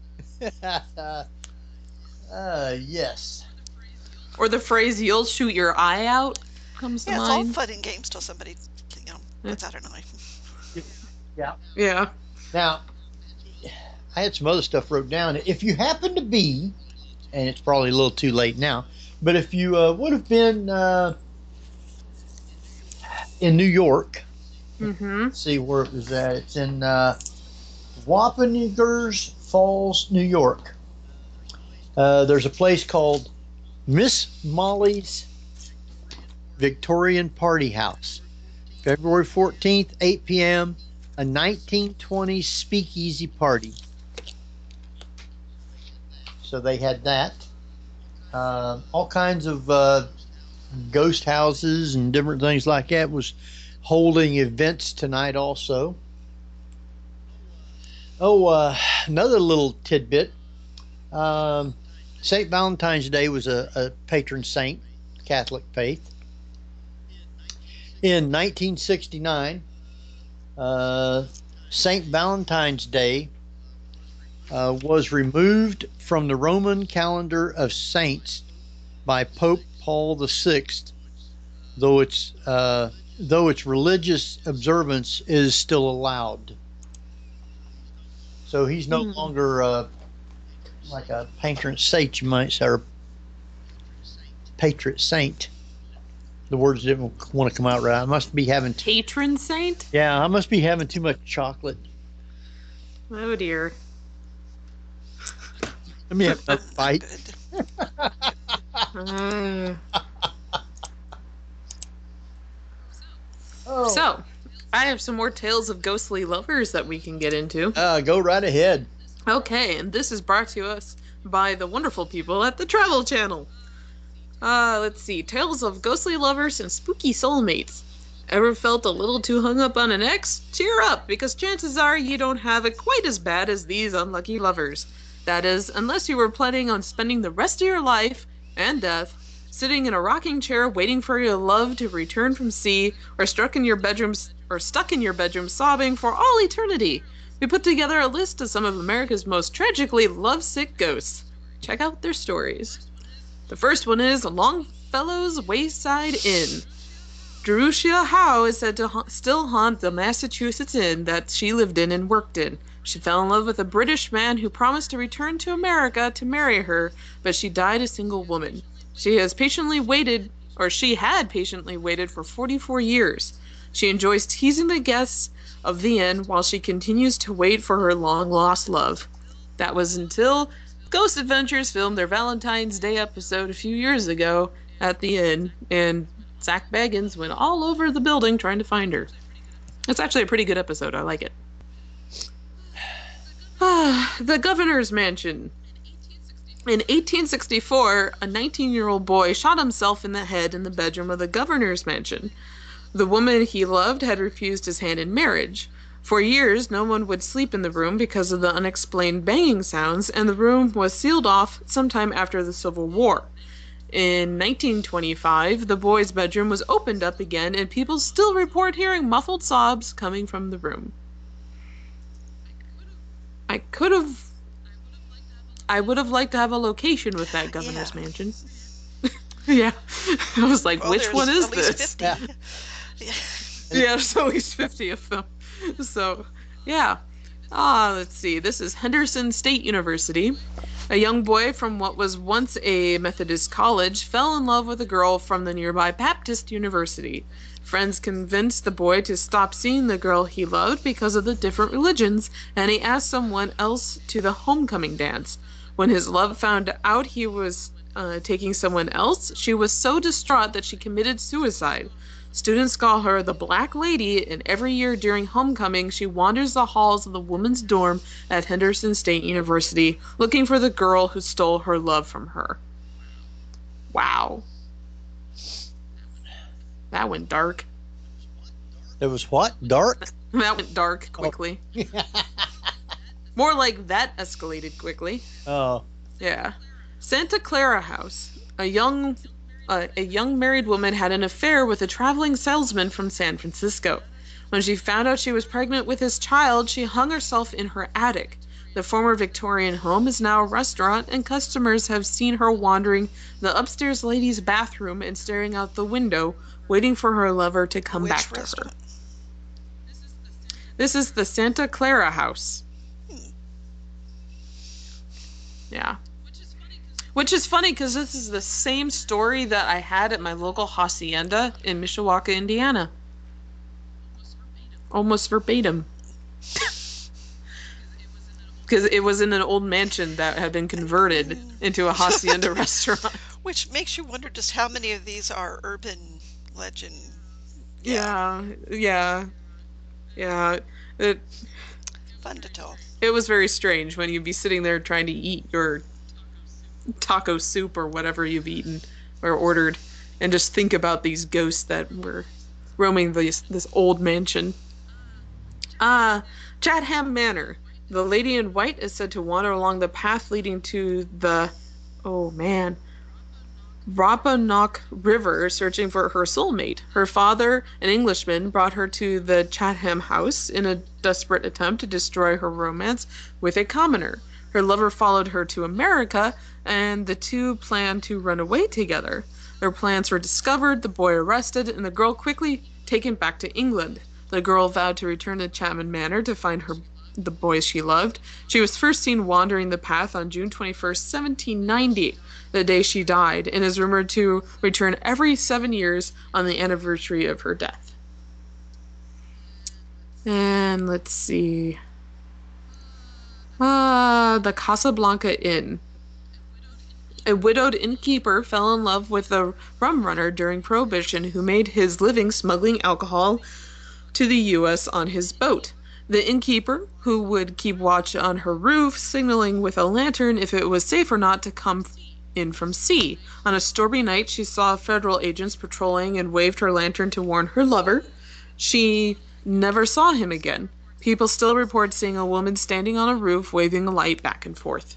uh, yes. Or the phrase, you'll shoot your eye out, comes to yeah, it's mind. all fun and games till somebody, you know, puts out a knife. Yeah. Yeah. Now, I had some other stuff wrote down. If you happen to be, and it's probably a little too late now, but if you uh, would have been uh, in New York, Mm-hmm. let's see where it was at. It's in uh, Wappingers Falls, New York. Uh, there's a place called Miss Molly's Victorian Party House. February fourteenth, eight p.m., a nineteen twenties speakeasy party. So they had that. Uh, all kinds of uh, ghost houses and different things like that was holding events tonight also. Oh, uh, another little tidbit. Um, Saint Valentine's Day was a, a patron saint, Catholic faith. In nineteen sixty-nine, uh, Saint Valentine's Day uh, was removed from the Roman calendar of saints by Pope Paul the Sixth, though its uh, though its religious observance is still allowed. So he's no Hmm. longer uh, like a patron saint, you might say, or patron saint. The words didn't want to come out right. I must be having t- Patron saint? yeah, I must be having too much chocolate. Oh dear. Let me have a bite. Uh, Oh. So, I have some more tales of ghostly lovers that we can get into. Uh, go right ahead. Okay, and this is brought to us by the wonderful people at the Travel Channel. Uh, let's see. Tales of ghostly lovers and spooky soulmates. Ever felt a little too hung up on an ex? Cheer up, because chances are you don't have it quite as bad as these unlucky lovers. That is, unless you were planning on spending the rest of your life and death sitting in a rocking chair waiting for your love to return from sea, or stuck in your bedroom or stuck in your bedroom sobbing for all eternity. We put together a list of some of America's most tragically lovesick ghosts. Check out their stories. The first one is Longfellow's Wayside Inn. Jerusha Howe is said to ha- still haunt the Massachusetts inn that she lived in and worked in. She fell in love with a British man who promised to return to America to marry her, but she died a single woman. She has patiently waited, or she had patiently waited for forty-four years. She enjoys teasing the guests of the inn while she continues to wait for her long-lost love. That was until Ghost Adventures filmed their Valentine's Day episode a few years ago at the inn, and Zach Baggins went all over the building trying to find her. It's actually a pretty good episode. I like it. Ah, the Governor's Mansion. In eighteen sixty-four, a nineteen-year-old boy shot himself in the head in the bedroom of the Governor's Mansion. The woman he loved had refused his hand in marriage. For years, no one would sleep in the room because of the unexplained banging sounds, and the room was sealed off sometime after the Civil War. In nineteen twenty-five, the boy's bedroom was opened up again, and people still report hearing muffled sobs coming from the room. I could have... I would have liked to have a location with that Governor's Yeah. Mansion. Yeah. I was like, Well, which there's one is at least this? fifty. Yeah, there's at least fifty of them. So, yeah. Ah, let's see. This is Henderson State University. A young boy from what was once a Methodist college fell in love with a girl from the nearby Baptist University. Friends convinced the boy to stop seeing the girl he loved because of the different religions, and he asked someone else to the homecoming dance. When his love found out he was uh, taking someone else, she was so distraught that she committed suicide. Students call her the Black Lady, and every year during homecoming, she wanders the halls of the women's dorm at Henderson State University, looking for the girl who stole her love from her. Wow. That went dark. It was what? Dark? That went dark quickly. More like that escalated quickly. Oh. Yeah. Santa Clara House. A young uh, a young married woman had an affair with a traveling salesman from San Francisco. When she found out she was pregnant with his child, she hung herself in her attic. The former Victorian home is now a restaurant, and customers have seen her wandering the upstairs ladies' bathroom and staring out the window, waiting for her lover to come Which back to restaurant? her. This is the Santa Clara House. Yeah. Which is funny because this is the same story that I had at my local hacienda in Mishawaka, Indiana. Almost verbatim. Because it was in an old mansion that had been converted into a hacienda restaurant. Which makes you wonder just how many of these are urban legend. Yeah, yeah, yeah. It, Fun to tell. it was very strange when you'd be sitting there trying to eat your taco soup or whatever you've eaten or ordered, and just think about these ghosts that were roaming this this old mansion. Ah, uh, Chatham Manor. The lady in white is said to wander along the path leading to the, oh man, Rappahannock River searching for her soulmate. Her father, an Englishman, brought her to the Chatham house in a desperate attempt to destroy her romance with a commoner. Her lover followed her to America, and the two planned to run away together. Their plans were discovered, the boy arrested, and the girl quickly taken back to England. The girl vowed to return to Chapman Manor to find her the boys she loved. She was first seen wandering the path on June twenty-first, seventeen ninety, the day she died, and is rumored to return every seven years on the anniversary of her death. And let's see. Uh, the Casablanca Inn. A widowed innkeeper fell in love with a rum runner during Prohibition who made his living smuggling alcohol to the U S on his boat. The innkeeper, who would keep watch on her roof, signaling with a lantern if it was safe or not to come in from sea. On a stormy night, she saw federal agents patrolling and waved her lantern to warn her lover. She never saw him again. People still report seeing a woman standing on a roof waving a light back and forth.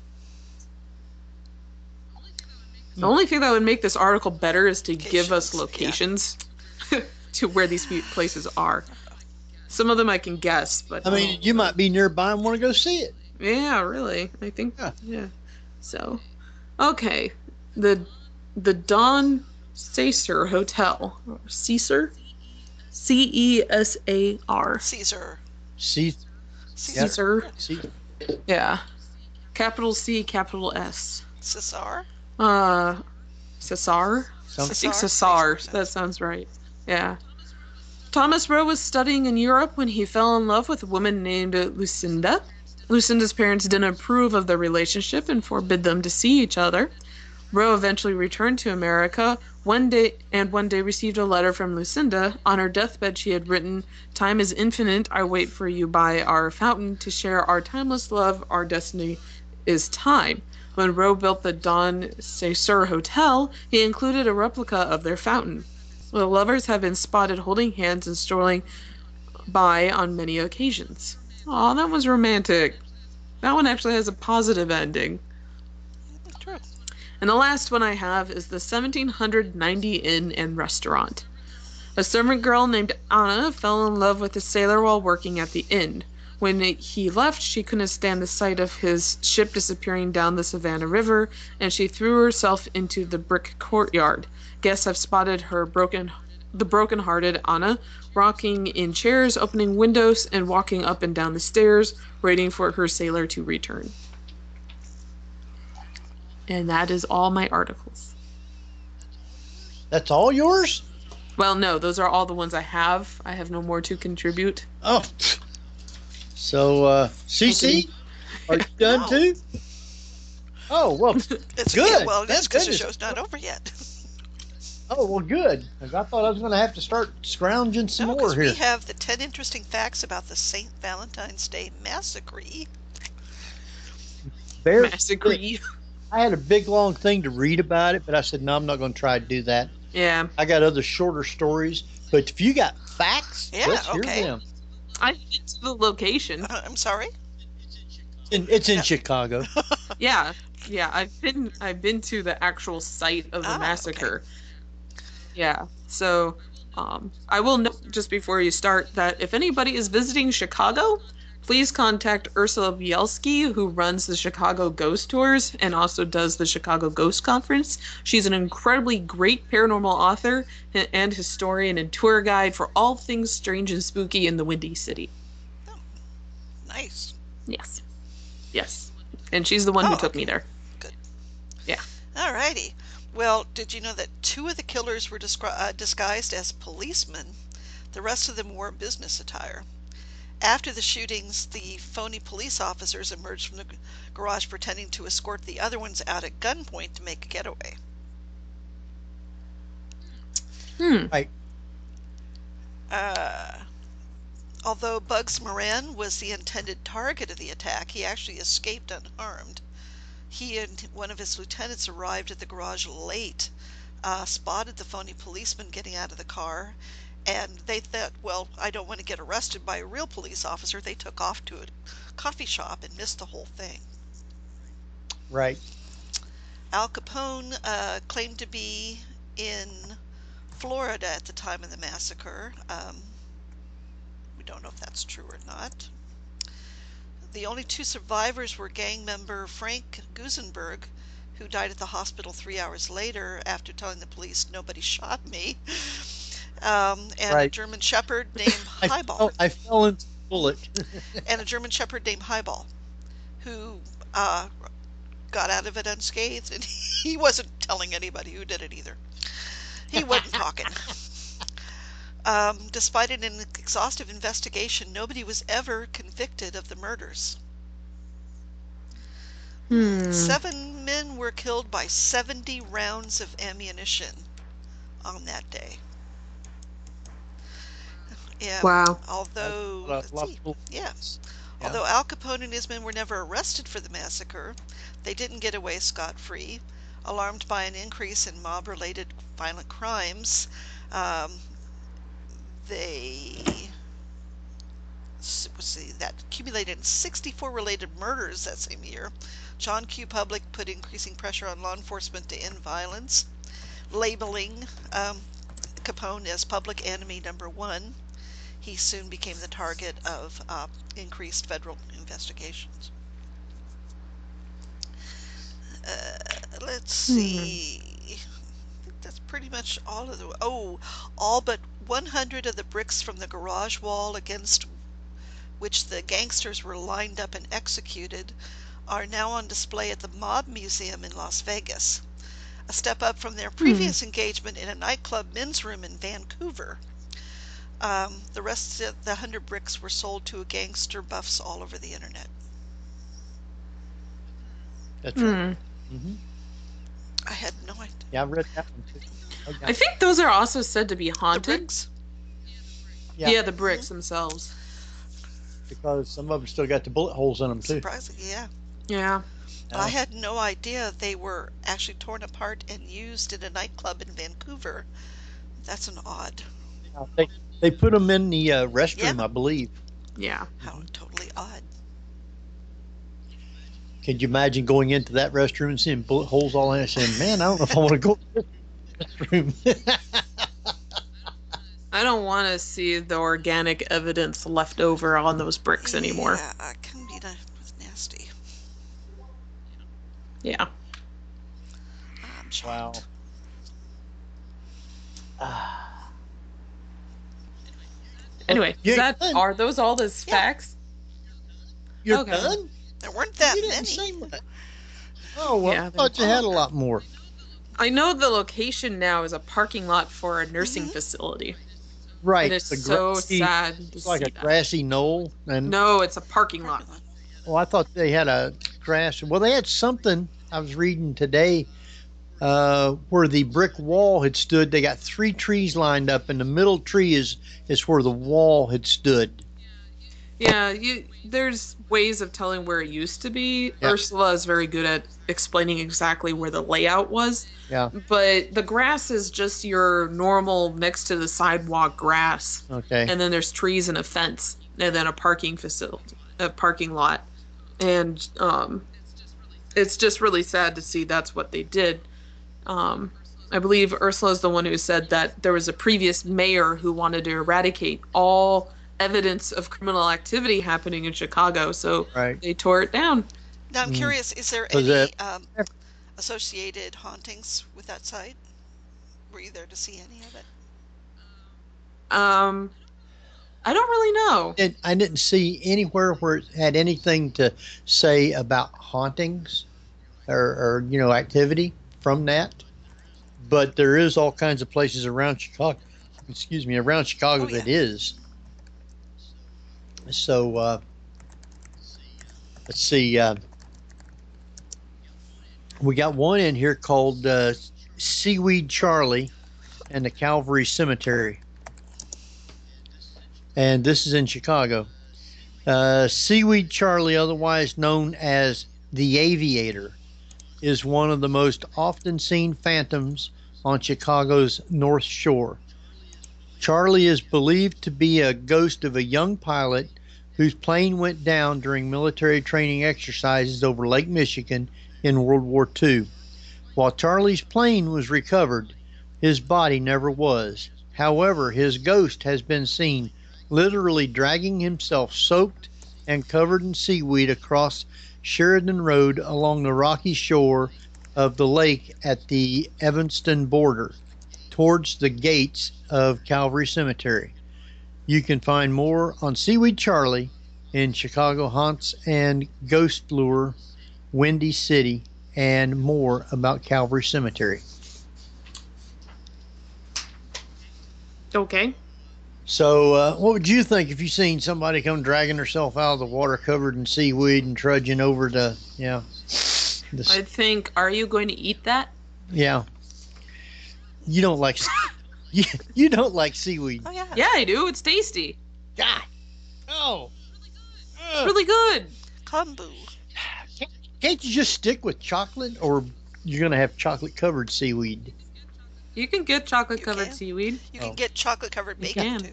The only thing that would make this article better is to give us locations yeah. to where these places are. Some of them I can guess, but I mean, you might be nearby and want to go see it. Yeah, really. I think. Yeah. yeah. So, okay, the the Don Caesar Hotel, Caesar, C E S A R. Caesar. C. Caesar. Caesar. Yeah. Capital C, capital S. Caesar. Uh, Caesar. Some- I think Caesar. That sounds right. Yeah. Thomas Rowe was studying in Europe when he fell in love with a woman named Lucinda. Lucinda's parents didn't approve of their relationship and forbid them to see each other. Rowe eventually returned to America one day and one day received a letter from Lucinda. On her deathbed, she had written, "Time is infinite. I wait for you by our fountain to share our timeless love. Our destiny is time." When Rowe built the Don Caesar Hotel, he included a replica of their fountain. The lovers have been spotted holding hands and strolling by on many occasions. Aw, that was romantic. That one actually has a positive ending. True. And the last one I have is the seventeen ninety Inn and Restaurant. A servant girl named Anna fell in love with a sailor while working at the inn. When he left, she couldn't stand the sight of his ship disappearing down the Savannah River, and she threw herself into the brick courtyard. Guests have spotted her broken, the broken-hearted Anna, rocking in chairs, opening windows, and walking up and down the stairs, waiting for her sailor to return. And that is all my articles. That's all yours? Well, no, those are all the ones I have. I have no more to contribute. Oh. So, uh, C C, are you done No. too? Oh, well, It's good. Yeah, well, Thank it's because the goodness. show's not over yet. Oh, well, good. 'Cause I thought I was going to have to start scrounging some No, more 'cause here. we have the ten interesting facts about the Saint Valentine's Day Massacre. Bear Massacre. I had a big long thing to read about it, but I said, no, I'm not going to try to do that. Yeah. I got other shorter stories, but if you got facts, Yeah, let's hear okay. them. I've been to the location. Uh, I'm sorry? In, it's in Chicago. Yeah, yeah. I've been I've been to the actual site of the Ah, massacre. Yeah. So, um, I will note just before you start that if anybody is visiting Chicago, please contact Ursula Bielski, who runs the Chicago Ghost Tours and also does the Chicago Ghost Conference. She's an incredibly great paranormal author and historian and tour guide for all things strange and spooky in the Windy City. Nice. Yes. Yes. And she's the one who Oh, took me there. Good. Yeah. Alrighty. Well, did you know that two of the killers were disgri- uh, disguised as policemen? The rest of them wore business attire. After the shootings, the phony police officers emerged from the g- garage pretending to escort the other ones out at gunpoint to make a getaway. Hmm. Right. Uh, although Bugs Moran was the intended target of the attack, he actually escaped unharmed. He and one of his lieutenants arrived at the garage late, uh, spotted the phony policeman getting out of the car, and they thought, well, I don't want to get arrested by a real police officer. They took off to a coffee shop and missed the whole thing. Right. Al Capone uh, claimed to be in Florida at the time of the massacre. Um, we don't know if that's true or not. the only two survivors were gang member Frank Gusenberg, who died at the hospital three hours later after telling the police nobody shot me, um, and Right. a German Shepherd named I Highball. fell, I fell into the bullet. and a German Shepherd named Highball, who uh, got out of it unscathed, and he wasn't telling anybody who did it either. He wasn't talking. Um, despite an exhaustive investigation, nobody was ever convicted of the murders. Hmm. Seven men were killed by seventy rounds of ammunition on that day. Yeah. Wow. Although, That's a lot let's see. of- Yeah. Yeah. Although Al Capone and his men were never arrested for the massacre, they didn't get away scot-free. Alarmed by an increase in mob-related violent crimes, um, they s- let's see, that accumulated in sixty-four related murders that same year. John Q. Public put increasing pressure on law enforcement to end violence, labeling um, Capone as public enemy number one. He soon became the target of uh, increased federal investigations. Uh, let's see. I think that's pretty much all of the. Oh, all but one hundred of the bricks from the garage wall against which the gangsters were lined up and executed are now on display at the Mob Museum in Las Vegas, a step up from their previous engagement in a nightclub men's room in Vancouver. Um, the rest of the hundred bricks were sold to gangster buffs all over the internet. That's Hmm. right. hmm I had no idea. Yeah, I read that one too. Oh, yeah. I think those are also said to be The haunted. bricks? Yeah. Yeah, the bricks themselves. Because some of them still got the bullet holes in them too. Surprisingly, yeah. Yeah. But I had no idea they were actually torn apart and used in a nightclub in Vancouver. That's an odd. Uh, They, they put them in the uh, restroom, Yeah. I believe. Yeah. How totally odd. Could you imagine going into that restroom and seeing bullet holes all in it, saying, "Man, I don't know if I want to go to this restroom." I don't want to see the organic evidence left over on those bricks anymore. Yeah, uh, can be na- nasty. Yeah. I'm shocked. Wow. Ah. Anyway, You is ain't that done. are those all the facts? You're Okay. done? There weren't that You didn't many. say much. Oh, well, Yeah, I thought you had a lot more. I know the location now is a parking lot for a nursing Mm-hmm. facility. Right. And it's the so grassy- sad to It's like see a that. grassy knoll. And No, it's a parking lot. well, I thought they had a grass. Well, they had something I was reading today uh, where the brick wall had stood. They got three trees lined up, and the middle tree is is where the wall had stood. Yeah, you there's ways of telling where it used to be. Yeah. Ursula is very good at explaining exactly where the layout was. Yeah. But the grass is just your normal next to the sidewalk grass. Okay. And then there's trees and a fence and then a parking facility, a parking lot. And um it's just really sad to see that's what they did. Um I believe Ursula is the one who said that there was a previous mayor who wanted to eradicate all evidence of criminal activity happening in Chicago, so Right. they tore it down. Now I'm Mm. curious, is there Was any that- um, associated hauntings with that site? Were you there to see any of it? Um, I don't really know. It, I didn't see anywhere where it had anything to say about hauntings or, or you know activity from that. But there is all kinds of places around Chicago. Excuse me, around Chicago Oh, yeah. that is. So uh, let's see. Uh, we got one in here called uh, Seaweed Charlie and the Calvary Cemetery. And this is in Chicago. Uh, Seaweed Charlie, otherwise known as the Aviator, is one of the most often seen phantoms on Chicago's North Shore. Charlie is believed to be a ghost of a young pilot whose plane went down during military training exercises over Lake Michigan in World War Two. While Charlie's plane was recovered, his body never was. However, his ghost has been seen literally dragging himself soaked and covered in seaweed across Sheridan Road along the rocky shore of the lake at the Evanston border towards the gates of Calvary Cemetery. You can find more on Seaweed Charlie in Chicago Haunts and Ghost Lure, Windy City, and more about Calvary Cemetery. Okay. So, uh, what would you think if you seen somebody come dragging herself out of the water covered in seaweed and trudging over to, yeah, this, I think, are you going to eat that? yeah. You don't like, you, you don't like seaweed. Oh, yeah. Yeah, I do. It's tasty. God. Oh. It's really good. Kombu. Can't, can't you just stick with chocolate, or you're going to have chocolate covered seaweed? You can get chocolate covered can. seaweed. You can Oh. get chocolate covered You bacon can. too,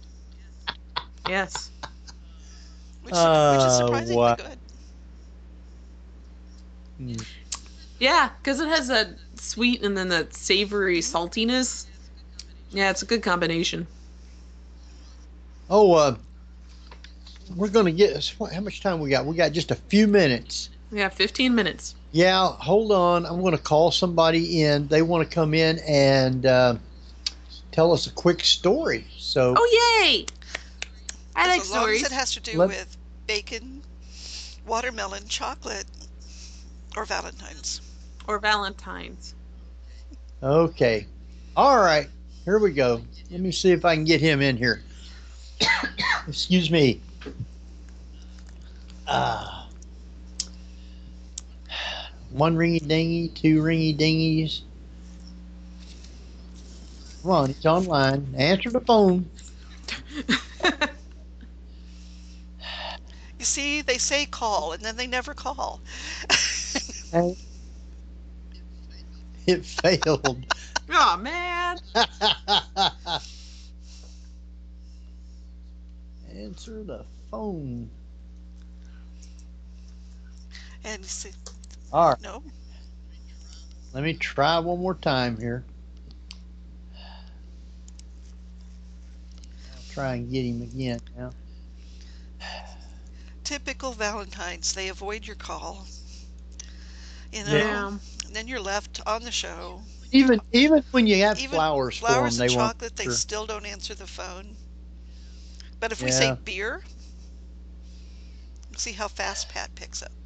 Yes. which, is- which is Uh, surprisingly what? good. Hmm. Yeah, because it has that sweet and then that savory saltiness. Yeah, it's a good combination. Oh, uh, we're going to get, how much time we got? We got just a few minutes. We have fifteen minutes. Yeah, hold on. I'm going to call somebody in. They want to come in and uh, tell us a quick story. So, Oh, yay! I like As long stories. as it has to do Let- with bacon, watermelon, chocolate, or Valentine's. Or Valentine's. okay. All right. Here we go. Let me see if I can get him in here. Excuse me. Uh, one ringy dingy, two ringy dingies. Come on, he's online. Answer the phone. You see, they say call, and then they never call. Hey. It failed. Oh, man. Answer the phone. And you see, All right. no, Let me try one more time here. I'll try and get him again now. typical Valentine's. They avoid your call. You know, Yeah. and then you're left on the show. Even even when you have Even flowers, flowers for them, and they won't. chocolate, they answer. still don't answer the phone. But if we say Yeah. beer, see how fast Pat picks up.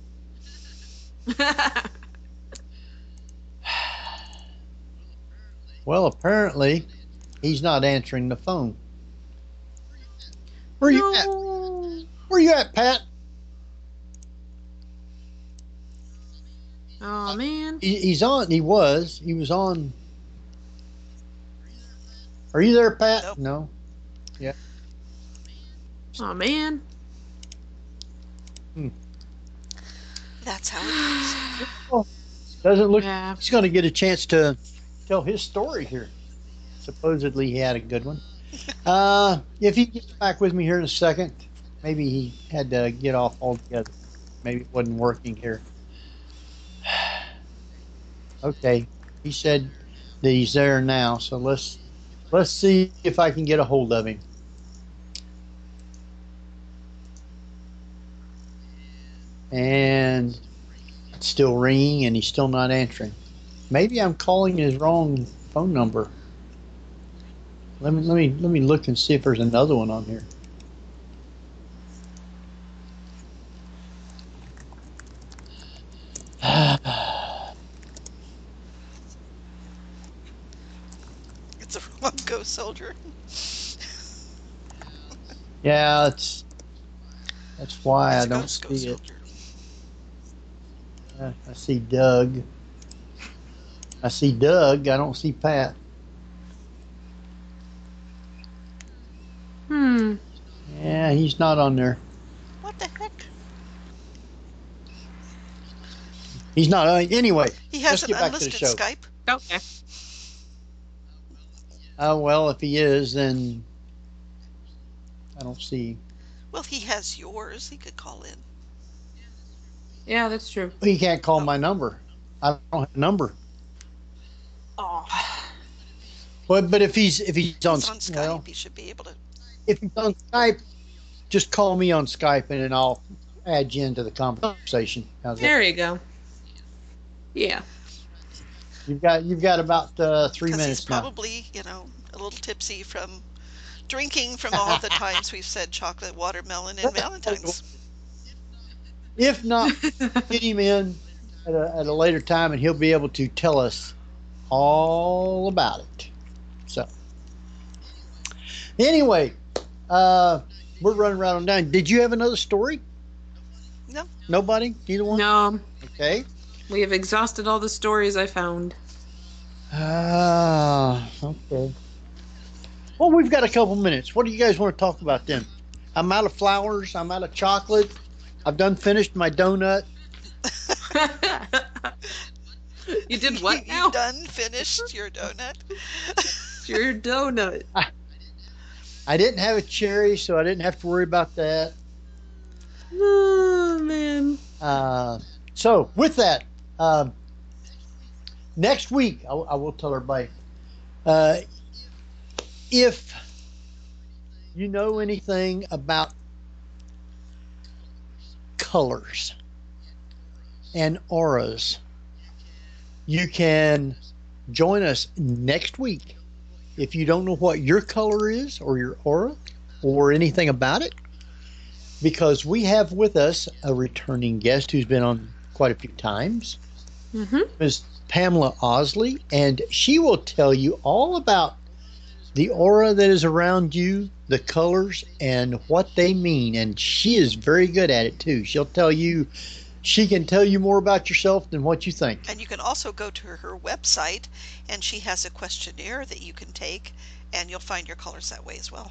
Well, apparently, he's not answering the phone. Where you at? Where you at, Pat? Oh, man. He, he's on. He was. He was on. Are you there, Pat? Nope. No. Yeah. Oh, man. That's how it Oh, doesn't look. Yeah. He's going to get a chance to tell his story here. Supposedly, he had a good one. Uh, if he gets back with me here in a second, maybe he had to get off altogether. Maybe it wasn't working here. Okay, he said that he's there now, so let's let's see if I can get a hold of him. And it's still ringing, and he's still not answering. Maybe I'm calling his wrong phone number. Let me let me let me look and see if there's another one on here. It's a wrong ghost soldier. Yeah, it's that's why It's I a don't ghost, see ghost it. soldier. Uh, I see Doug. I see Doug. I don't see Pat. Hmm. Yeah, he's not on there. What the heck? He's not. Uh, anyway, He let's has an get back to the unlisted show. Skype. Okay. Oh, well, if he is, then I don't see. Well, he has yours. He could call in. Yeah, that's true. He can't call my number. I don't have a number. Oh. But but if he's if he's on, He's on Skype. well, He should be able to. if he's on Skype, just call me on Skype and then I'll add you into the conversation. How's There that? you go. Yeah. You've got you've got about uh, three Because he's minutes now. probably, you know, a little tipsy from drinking from all the times we've said chocolate, watermelon, and Valentine's. If not, get him in at a, at a later time, and he'll be able to tell us all about it. So, anyway, uh, we're running right on down. Did you have another story? No. Nobody? Neither one? No. Okay. We have exhausted all the stories I found. Ah, okay. Well, we've got a couple minutes. What do you guys want to talk about then? I'm out of flowers. I'm out of chocolate. I've done finished my donut. You did what now? You done finished your donut? Your donut. I, I didn't have a cherry, so I didn't have to worry about that. Oh, man. Uh, so, with that, um, next week, I, I will tell everybody, uh, if you know anything about colors and auras, you can join us next week. If you don't know what your color is or your aura or anything about it, because we have with us a returning guest who's been on quite a few times, mm-hmm. Miz Pamela Osley, and she will tell you all about the aura that is around you, the colors, and what they mean. And she is very good at it too. She'll tell you, she can tell you more about yourself than what you think. And you can also go to her website, and she has a questionnaire that you can take, and you'll find your colors that way as well.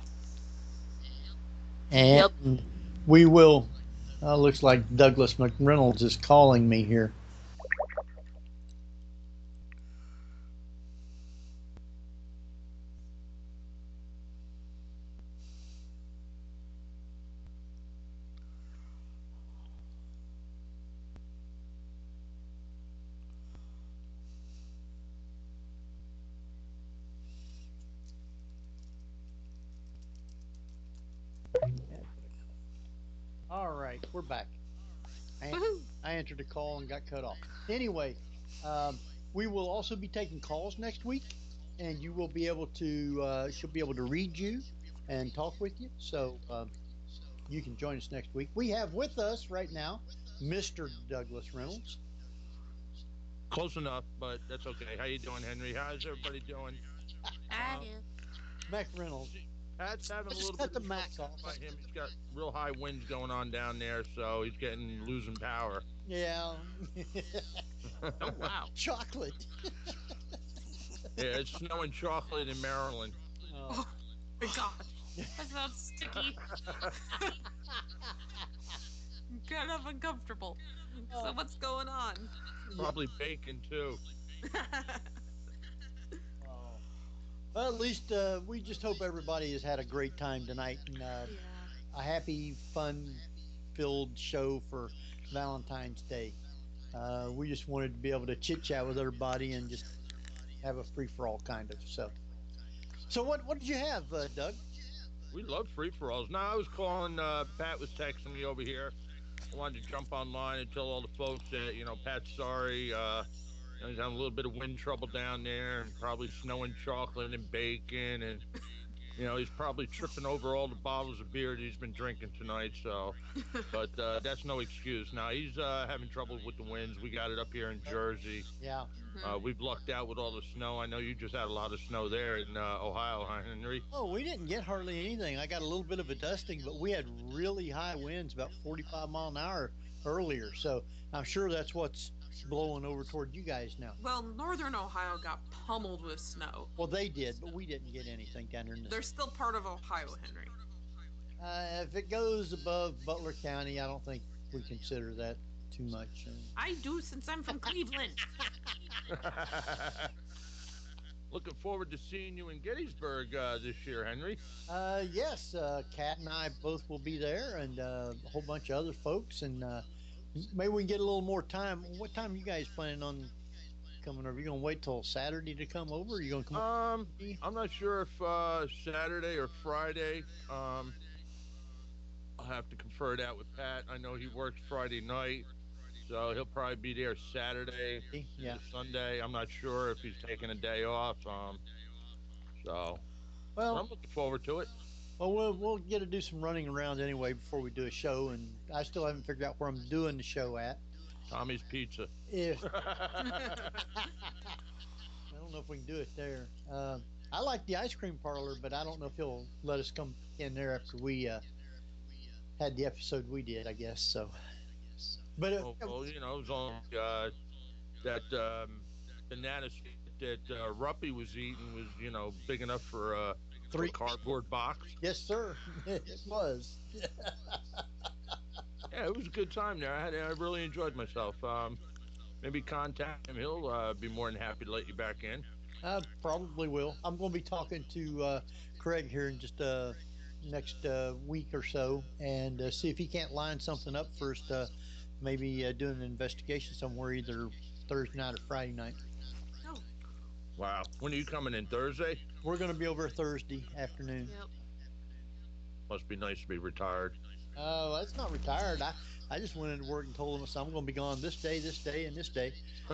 And yep. we will, uh, looks like Douglas McReynolds is calling me here. All right, we're back. I, I entered a call and got cut off. Anyway, um, we will also be taking calls next week, and you will be able to, uh, she'll be able to read you and talk with you. So um, you can join us next week. We have with us right now Mister Douglas Reynolds. Close enough, but that's okay. How you doing, Henry? How's everybody doing? I do. Mac Reynolds. Pat's having a Just little cut bit the of Mac trouble off. by him. He's got real high winds going on down there, so he's getting losing power. Yeah. Oh wow. Chocolate. Yeah, it's snowing chocolate in Maryland. Oh my gosh. That sounds sticky. I'm kind of uncomfortable. So what's going on? Probably bacon too. Well, at least uh, we just hope everybody has had a great time tonight, and uh, yeah. a happy, fun-filled show for Valentine's Day. Uh, we just wanted to be able to chit-chat with everybody and just have a free-for-all kind of. So, so what what did you have, uh, Doug? We love free-for-alls. No, I was calling. Uh, Pat was texting me over here. I wanted to jump online and tell all the folks that, you know, Pat's sorry. Uh, He's having a little bit of wind trouble down there, and probably snowing chocolate and bacon, and you know he's probably tripping over all the bottles of beer that he's been drinking tonight. So, but uh, that's no excuse. Now he's uh, having trouble with the winds. We got it up here in Jersey. Yeah. Uh, we've lucked out with all the snow. I know you just had a lot of snow there in uh, Ohio, huh, Henry? Oh, we didn't get hardly anything. I got a little bit of a dusting, but we had really high winds, about forty-five mile an hour earlier. So I'm sure that's what's blowing over toward you guys now. Well, northern Ohio got pummeled with snow. Well, they did, but we didn't get anything down there. In the They're still part of Ohio, Henry. Uh, if it goes above Butler County, I don't think we consider that too much. I do, since I'm from Cleveland. Looking forward to seeing you in Gettysburg uh, this year, Henry. Uh, yes, uh, Kat and I both will be there, and uh, a whole bunch of other folks, and uh, maybe we can get a little more time. What time are you guys planning on coming over? You gonna wait till Saturday to come over? Or you gonna come? Um, I'm not sure if uh, Saturday or Friday. Um, I'll have to confer that with Pat. I know he works Friday night, so he'll probably be there Saturday, yeah, Sunday. I'm not sure if he's taking a day off. Um, so well, I'm looking forward to it. Well, we'll we'll get to do some running around anyway before we do a show, and I still haven't figured out where I'm doing the show at. Tommy's Pizza. If I don't know if we can do it there. Uh, I like the ice cream parlor, but I don't know if he'll let us come in there after we uh, had the episode we did. I guess so. But uh, well, well, you know, it was on uh, that um, banana split that uh, Ruppy was eating was, you know, big enough for a, Three. for a cardboard box. Yes, sir. It was. Yeah, it was a good time there. I had, I really enjoyed myself. Um, maybe contact him. He'll uh, be more than happy to let you back in. I probably will. I'm going to be talking to uh, Craig here in just uh, next uh, week or so, and uh, see if he can't line something up for us to maybe uh, do an investigation somewhere, either Thursday night or Friday night. Oh. Wow. When are you coming in? Thursday? We're going to be over Thursday afternoon. Yep. Must be nice to be retired. Oh, uh, that's not retired. I, I just went into work and told them, so I'm going to be gone this day, this day, and this day.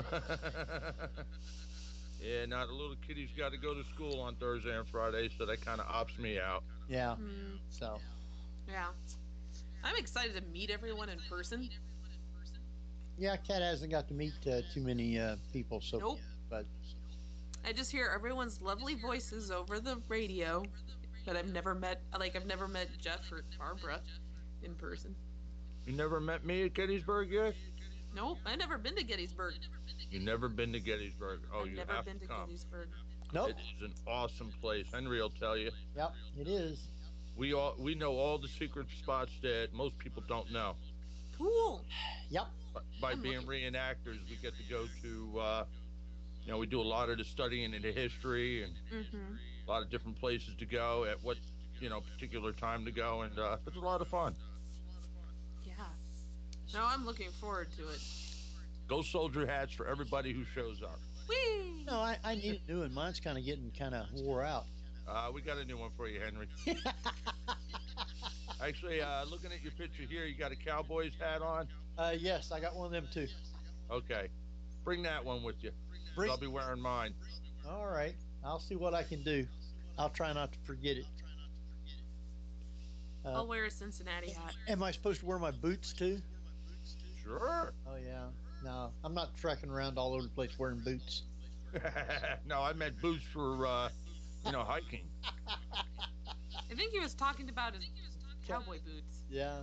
Yeah, now the little kiddies got to go to school on Thursday and Friday, so that kind of opts me out. Yeah. Mm. So. Yeah. I'm excited to meet everyone in person. Yeah, Kat hasn't got to meet uh, too many uh, people, so. Nope. But. I just hear everyone's lovely voices over the radio, but I've never met, like, I've never met Jeff or Barbara in person. You never met me at Gettysburg yet? Nope, I've never been to Gettysburg. You never been to Gettysburg? Oh, I've you never have been to to come. Gettysburg. Nope. It is an awesome place. Henry will tell you. Yep, it is. We all we know all the secret spots that most people don't know. Cool. Yep. By, by I'm being looking. reenactors, we get to go to. Uh, you know, we do a lot of the studying into history and Mm-hmm. a lot of different places to go at what you know particular time to go, and uh, it's a lot of fun. Yeah. No, I'm looking forward to it. Go soldier hats for everybody who shows up. Whee! No, I, I need a new one. Mine's kind of getting kind of wore out. Uh, we got a new one for you, Henry. Actually, uh, looking at your picture here, you got a Cowboys hat on? Uh, yes, I got one of them too. Okay. Bring that one with you. 'Cause Bring- I'll be wearing mine. All right. I'll see what I can do. I'll try not to forget it. Uh, I'll wear a Cincinnati hat. am I supposed to wear my boots too? Sure. Oh, yeah. No, I'm not trekking around all over the place wearing boots. No, I meant boots for, uh, you know, hiking. I think he was talking about his cowboy boots. Yeah.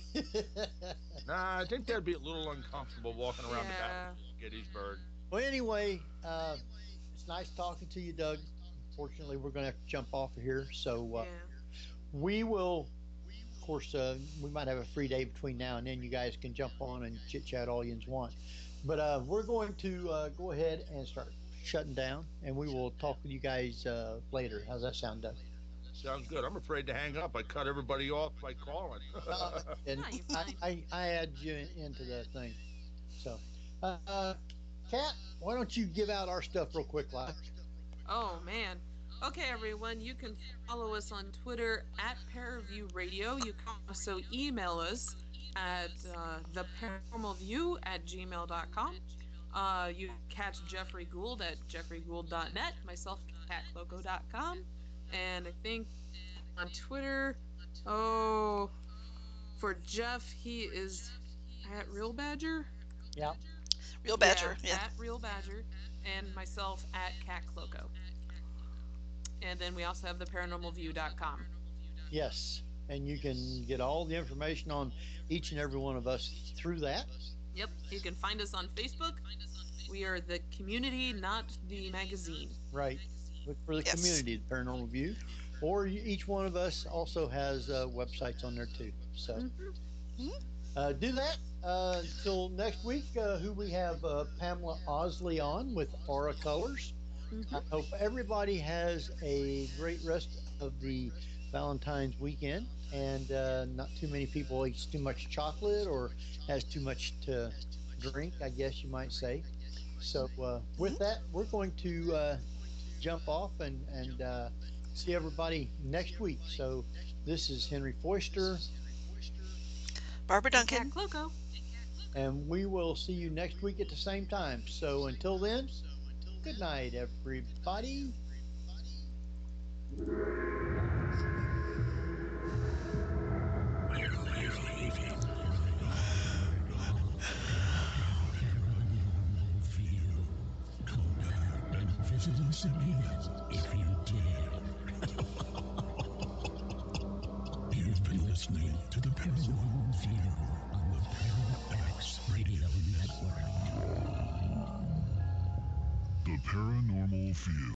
Nah, I think that'd be a little uncomfortable walking around Yeah. the back of Gettysburg. Well, anyway, uh, it's nice talking to you, Doug. Fortunately, we're going to have to jump off of here. So uh, Yeah. we will, of course, uh, we might have a free day between now and then. You guys can jump on and chit chat all you want. But uh, we're going to uh, go ahead and start shutting down, and we will talk with you guys uh, later. How's that sound, Doug? Sounds good. I'm afraid to hang up. I cut everybody off by calling. Uh, and No, you're I, fine. I, I add you into the thing. So, uh, uh, Kat, why don't you give out our stuff real quick, like? Oh, man. Okay, everyone, you can follow us on Twitter at Paraview Radio. You can also email us at uh, theparanormalview at gmail dot com. Uh, you can catch Jeffrey Gould at jeffrey gould dot net, myself at cat cloco dot com, and I think on Twitter, oh, for Jeff, he is at Real Badger. Yeah. Real Badger, Yeah, yeah. at Real Badger, and myself at cat cloco. And then we also have the paranormal view dot com. Yes. And you can get all the information on each and every one of us through that. Yep, you can find us on Facebook. We are the community, not the magazine. Right. Look for the Yes. community, the Paranormal View. Or you- each one of us also has uh, websites on there too. So Mm-hmm. uh, do that. Uh, until next week, uh, who we have uh, Pamela Osley on with Aura Colors. I hope everybody has a great rest of the Valentine's weekend, and uh, not too many people eats too much chocolate or has too much to drink, I guess you might say. So uh, with that, we're going to uh, jump off and, and uh, see everybody next week. So this is Henry Foister Barbara Duncan. Cat Cloco. And we will see you next week at the same time. So until then, good night, everybody. Visit us again if you dare. You've been listening to the Paranormal View on the Para-X Radio Network. The Paranormal View.